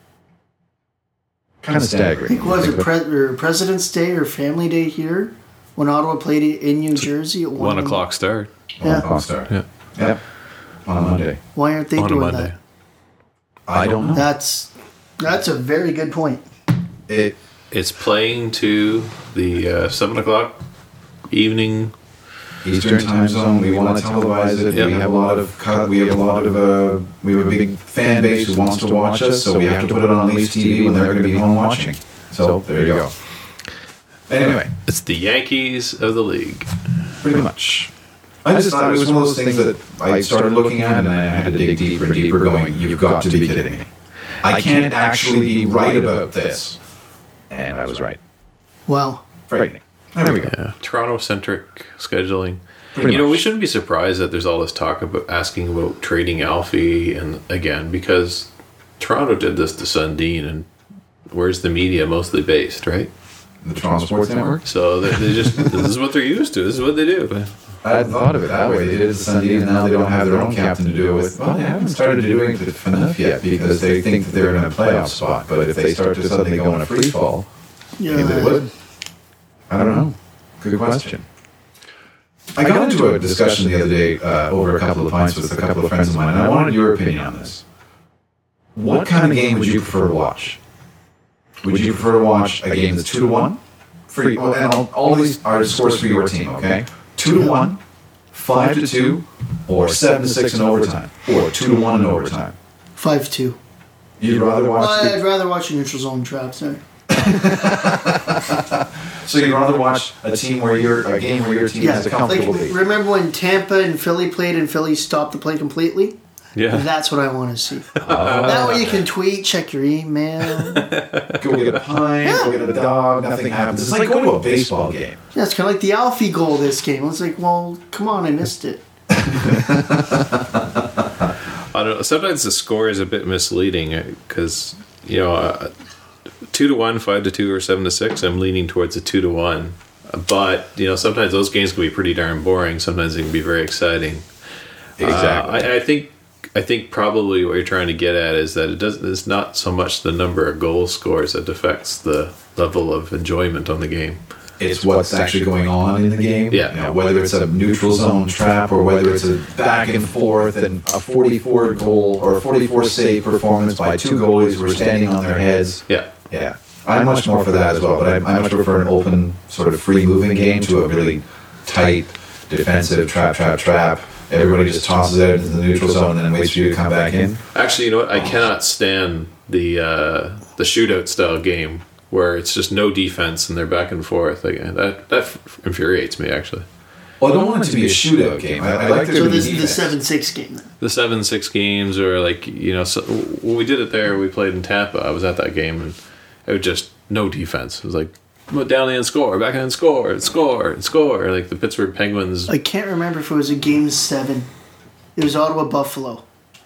Kind of
I
staggering.
think was it pre- or President's Day or Family Day here when Ottawa played it in New Jersey at
One o'clock start.
Yeah.
One start.
Yeah.
Yep. On Monday.
Why aren't they
On a
doing
Monday.
that?
I don't know.
That's that's a very good point.
It.
It's playing to the uh, seven o'clock evening.
Eastern time zone. We want to televise it.
Yeah.
We have a lot of cut. We have a lot of uh, we have a big fan base who wants to watch us. So we have to put it on Leafs T V when they're going to be home watching. So there you go. Anyway,
It's the Yankees of the league.
pretty much. I just thought it was one of those things that I started looking at, and I had to dig deeper and deeper. Going, you've got to be kidding me! I can't actually be right about this.
And I was right.
Wow.
Frightening. There we go.
Yeah. Toronto-centric scheduling.
Pretty
you know, we
much.
shouldn't be surprised that there's all this talk about asking about trading Alfie, and again, because Toronto did this to Sundin, and where's the media mostly based, right?
The Toronto Sports Network.
So they, they just this is what they're used to. This is what they do.
I hadn't thought of it that way. They did it to Sundin, and now they don't have their own captain to do it with. Well, they haven't started doing it with enough yet because they think that they're in a playoff spot. But if they start to suddenly go in a free fall, maybe they would. I don't know. Good question. I got into a discussion the other day uh, over a couple of pints with a couple of friends of mine, and I wanted your opinion on this. What kind of game would you prefer to watch? Would you prefer to watch a game that's two to one? For, well, and all, all these are scores for your team, okay? Two to one, five to two, or seven to six in overtime, or two to one in overtime.
Five two.
You'd rather watch.
I'd
The,
rather watch a neutral zone trap center.
so you'd rather watch a team where your a game where your team
Yeah,
has a
like
comfortable lead.
remember when Tampa and Philly played and Philly stopped the play completely?
Yeah.
That's what I want to see. That way you can tweet, check your email.
Go get a pint, go get a dog, nothing happens. It's like going to a baseball game.
Yeah, it's kind of like the Alfie goal this game. I was like, well, come on, I missed it.
I don't know. Sometimes the score is a bit misleading because you know, uh, two to one, five to two, or seven to six. I'm leaning towards a two to one, but you know, sometimes those games can be pretty darn boring. Sometimes they can be very exciting.
Exactly.
Uh, I, I think. I think probably what you're trying to get at is that it doesn't. It's not so much the number of goal scores that affects the level of enjoyment on the game.
It's what's actually going on in the game.
Yeah.
You know, whether it's a neutral zone trap or whether it's a back and forth and a forty-four goal or a forty-four save performance by two goalies who are standing on their heads.
Yeah.
Yeah. I'm much more for that as well, but I, I much prefer an open, sort of free moving game to a really tight, defensive trap, trap, trap. Everybody just tosses it into the neutral zone and then waits for you to come back in.
Actually, you know what? I cannot stand the uh, the shootout style game where it's just no defense and they're back and forth. Like, that that infuriates me, actually.
Well, I don't want it to be a shootout game. I, I like there
So
to be
this is the
defense.
seven six game then.
The seven six games, or like you know, so, when we did it there, we played in Tampa. I was at that game, and it was just no defense. It was like down and score, back and score, score, score. Like the Pittsburgh Penguins.
I can't remember if it was a game seven. It was Ottawa Buffalo.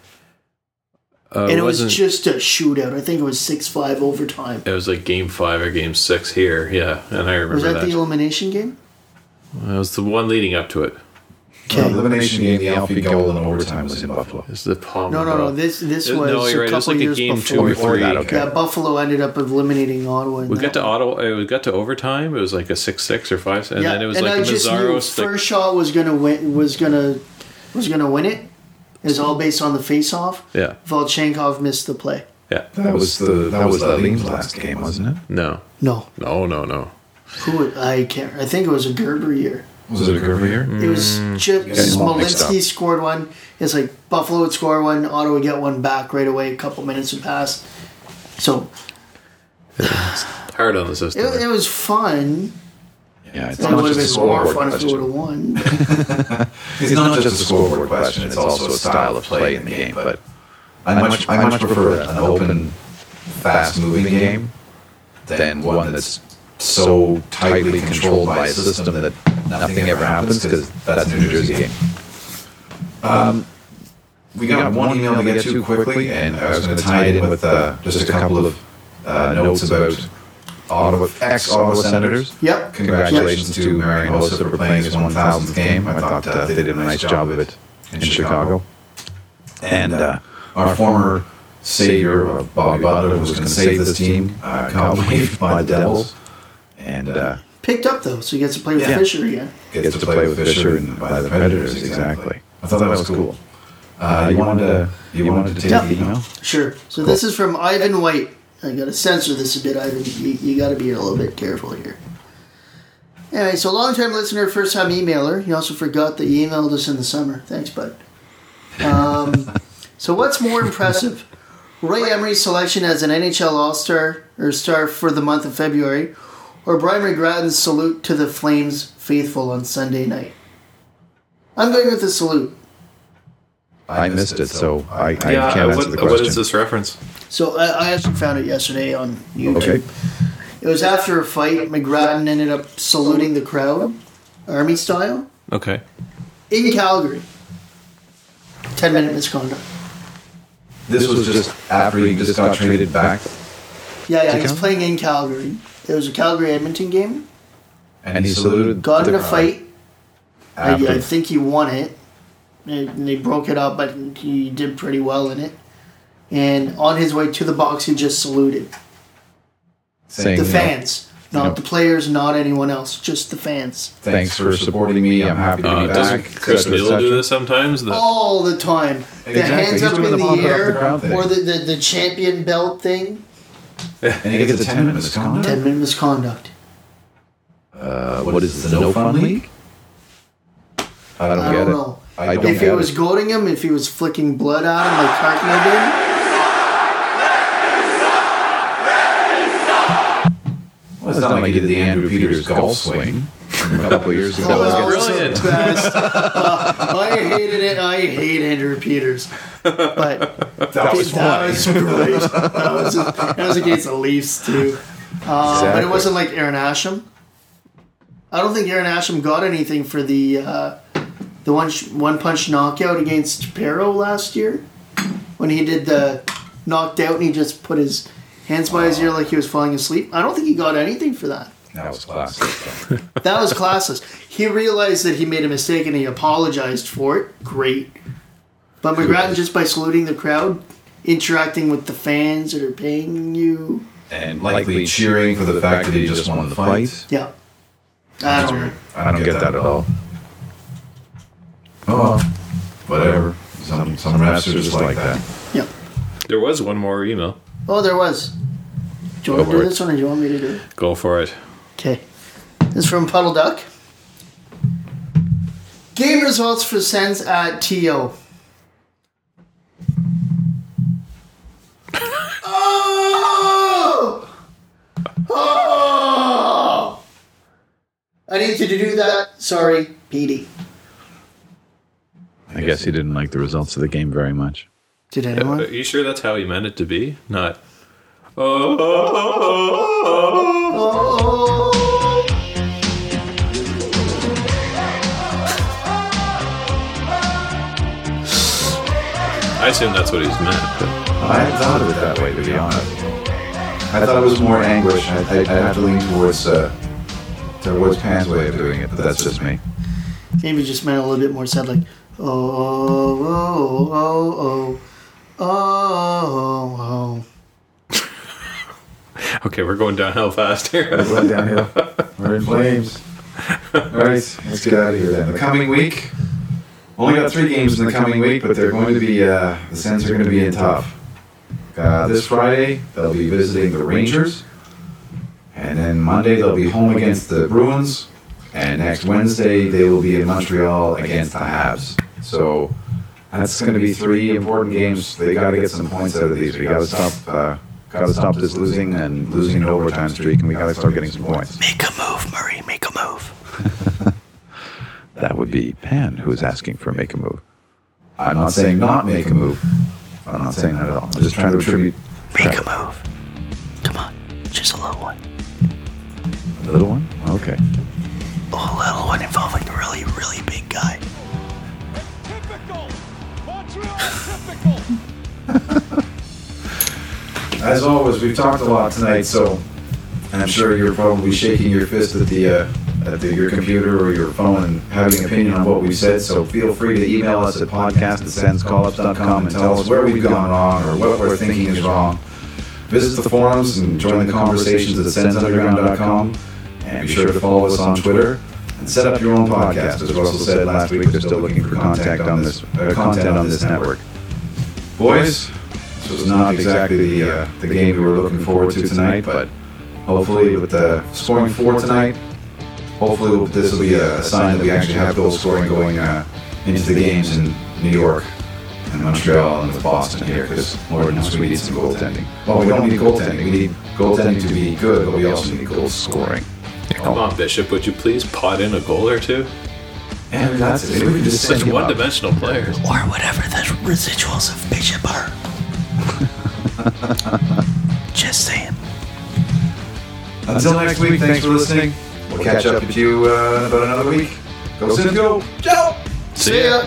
Uh,
and it was
wasn't-
just a shootout. I think it was six five overtime.
It was like game five or game six here. Yeah, and I remember
Was that,
that.
the elimination game?
It was the one leading up to it.
The elimination game, the Alfie goal in overtime was in Buffalo.
It's the Palmer.
No, no, no. This this
Uh,
was
no, you're
a
right. It was
couple
like a
years
game
before.
two or
Before
three.
that, okay.
Yeah, Buffalo ended up eliminating Ottawa. In
We
that
got to
one.
Ottawa. We got to overtime. It was like a six six or five, and
yeah,
then it was
and
like
I
a
just knew
Mazzaro stick.
first shot was gonna win. Was gonna was gonna win it. It was all based on the face-off.
Yeah,
Volchenkov missed the play.
yeah.
That was the that was Lean's last game, wasn't it?
No,
No,
no, no, no.
who I can't. I think it was a Gerber year.
Was it a Gerber year?
It was just
getting them all mixed
Smolinski
up.
scored one. It's like Buffalo would score one, Ottawa would get one back right away. A couple minutes would pass. So
Hard hard on the system.
It, it was fun.
Yeah, it's
It
not
would have
just a
been more
scoreboard
fun if we would
question.
have won.
It's not just a scoreboard question. It's also a style of play in the game. But I much I much prefer an open, fast-moving game than one that's so tightly controlled by a system that nothing ever happens, because that's a New Jersey game. Um, we got one email to get to quickly, and I was going to tie it in with uh, just a couple of uh, notes about Ottawa, ex-Ottawa Senators.
Yep.
Congratulations to Marian Hossa for playing his one thousandth game. I thought uh, they did a nice job of it in Chicago. And uh, our former savior, uh, Bobby Butler, was going to save this team, uh, got waived by the Devils. And uh,
Picked up, though, so he gets to play with
Yeah.
Fisher again.
gets to play with Fisher and by the Predators, exactly. I thought that was cool. Uh, you wanted to you wanted to take
Yeah.
the email?
Sure. So this is from Ivan White. I got to censor this a bit, Ivan. You, you got to be a little bit careful here. Anyway, so long-time listener, first-time emailer. He also forgot that you emailed us in the summer. Thanks, bud. Um, so what's more impressive? Roy Emery's selection as an N H L All-Star or star for the month of February, or Brian McGrattan's salute to the Flames faithful on Sunday night? I'm going with the salute.
I missed it, so I, I
Yeah,
can't
uh,
answer
what,
the question.
what is this reference?
So I, I actually found it yesterday on YouTube.
Okay.
It was after a fight. McGrattan ended up saluting the crowd, army style,
Okay.
in Calgary. Ten minute misconduct.
This was just after he just got traded back,
Yeah, yeah,
To
he's
Cal-
playing in Calgary. It was a Calgary Edmonton game.
and he saluted.
Got in
the
a fight. I,
after.
I think he won it. And they broke it up, but he did pretty well in it. And on his way to the box, he just saluted
Saying,
the
you know,
fans, not
know,
the players, not anyone else, just the fans.
Thanks for supporting me. I'm happy to
Uh,
be back.
doesn't Chris
et cetera, et
Neal
cetera.
do this sometimes? The,
All the time. The
Exactly.
hands
He's
up
doing
in
the
the,
pump it up the
air,
crowd thing.
or the, the, the champion belt thing.
And he gets a ten minute misconduct.
Ten minute misconduct.
Uh, what is this, the No Fun League? I don't
I
get
don't
it.
know.
I don't
if he
get
was
it.
goading him, if he was flicking blood at him like Cartner did.
Well, it's not like he did the Andrew Peters golf swing
A couple of years ago.
was
Oh,
brilliant.
the best. Uh, I hated it. I hate Andrew Peters. But
That was
that was great. That was, that was against the Leafs, too. Uh, But it
Exactly.
wasn't like Aaron Asham. I don't think Aaron Asham got anything for the uh, the one sh- one punch knockout against Perro last year when he did the knocked out and he just put his hands by his ear like he was falling asleep. I don't think he got anything for that.
That was classic.
That was classless. He realized that he made a mistake and he apologized for it. Great. But McGrattan, just by saluting the crowd, interacting with the fans that are paying you,
And likely cheering for the fact that he just won the fight.
yeah. I don't know.
I don't get that at all. Oh, well, whatever. Some some refs are just like that.
Yeah.
there was one more email.
Oh, there was. Do you want
Go
to do
for it.
this one or do you want me to do it?
Go for it.
Okay. This is from Puddle Duck. Game results for Sens at T O. Oh! Oh! I need you to do that. Sorry, Petey.
I guess he didn't like the results of the game very much.
Did
Are
anyone?
you sure that's how he meant it to be? Not. Oh, oh,
Oh!
I assume that's what he's meant. But
I hadn't thought of it that way, to be honest. I thought it was more anguish. I, I, I had to lean towards uh, towards Pan's way of doing it, but that's just me.
Maybe just meant a little bit more sad, like, oh, oh, oh, oh, oh, oh.
okay, we're going downhill fast here.
We're going downhill. We're in flames. All right, let's get out of here then. The coming week, only got three games in the coming week, but they're going to be uh, the Sens are going to be in tough. Uh, this Friday they'll be visiting the Rangers, and then Monday they'll be home against the Bruins, and next Wednesday they will be in Montreal against the Habs. So that's going to be three important games. They got to get some points out of these. We got to stop uh,
Got to stop this losing and losing an overtime streak, and we got to start getting some points.
Make a move, Murray. Make a move.
That would be Pan who is asking for make a move. I'm not saying not make a move. I'm not saying that at all. I'm just trying to attribute.
Make a move. Come on. Just a little one.
A little one? Okay.
A little one involving a really, really big guy.
Typical! Montreal typical!
As always, we've talked a lot tonight, so I'm sure you're probably shaking your fist at the uh, at the, your computer or your phone and having an opinion on what we've said. So feel free to email us at podcast at sens call ups dot com and tell us where we've gone wrong or what we're thinking is wrong. Visit the forums and join the conversations at sens underground dot com, and be sure to follow us on Twitter and set up your own podcast. As Russell said last week, they're still looking for contact on this uh, content on this network. Boys, this was not exactly the uh, the game we were looking forward to tonight, but hopefully with the scoring four tonight, hopefully this will be a sign that we actually have goal scoring going uh, into the games in New York and Montreal and with Boston here, because Lord knows we need some goaltending. Well, we don't need goaltending. We need goaltending to be good, but we also need goal scoring.
Come on, Bishop, would you please pot in a goal or two?
And that's it. Maybe we can just
Such
send him up.
one-dimensional players.
Or whatever the residuals of Bishop are. Just saying.
Until next week, thanks for listening. We'll catch up with you uh, in about another week. Go Sens, go! Ciao!
See ya.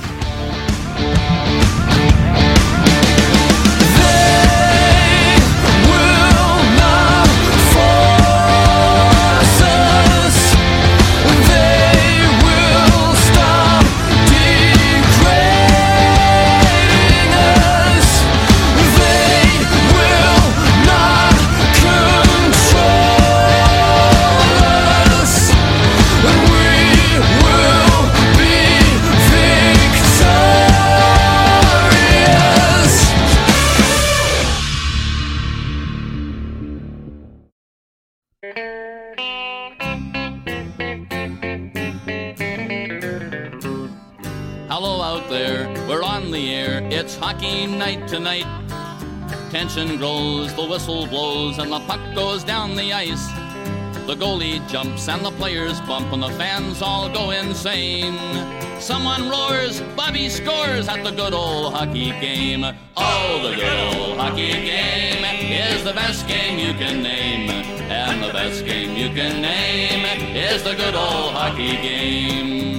Hello out there, we're on the air, it's hockey night tonight. Tension grows, the whistle blows, and the puck goes down the ice. The goalie jumps and the players bump and the fans all go insane. Someone roars, Bobby scores at the good old hockey game. Oh, the good old hockey game is the best game you can name. And the best game you can name is the good old hockey game.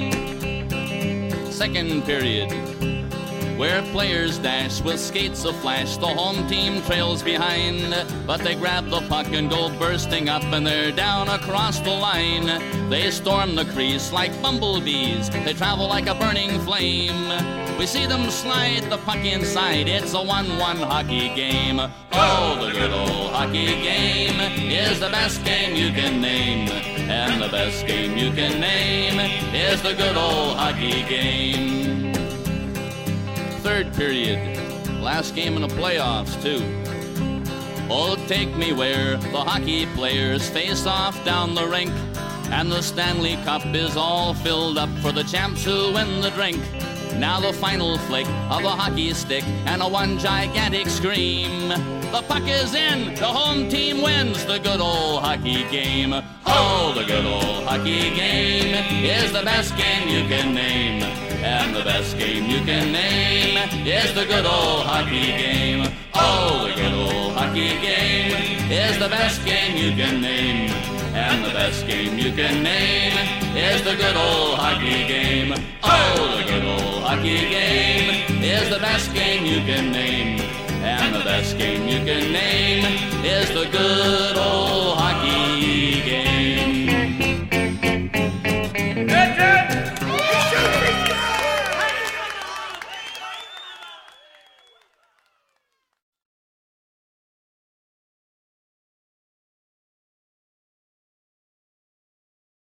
Second period, where players dash with skates aflash. The home team trails behind, but they grab the puck and go bursting up, and they're down across the line. They storm the crease like bumblebees, they travel like a burning flame. We see them slide the puck inside, it's a one one hockey game. Oh, the good old hockey game is the best game you can name. And the best game you can name is the good old hockey game. Third period, last game in the playoffs too. Oh, take me where the hockey players face off down the rink, and the Stanley Cup is all filled up for the champs who win the drink. Now the final flick of a hockey stick and a one gigantic scream. The puck is in, the home team wins the good old hockey game. Oh, the good old hockey game is the best game you can name. And the best game you can name is the good old hockey game. Oh, the good old hockey game is the best game you can name. And the best game you can name is the good old hockey game. Oh, the good old hockey game is the best game you can name. And the best game you can name is the good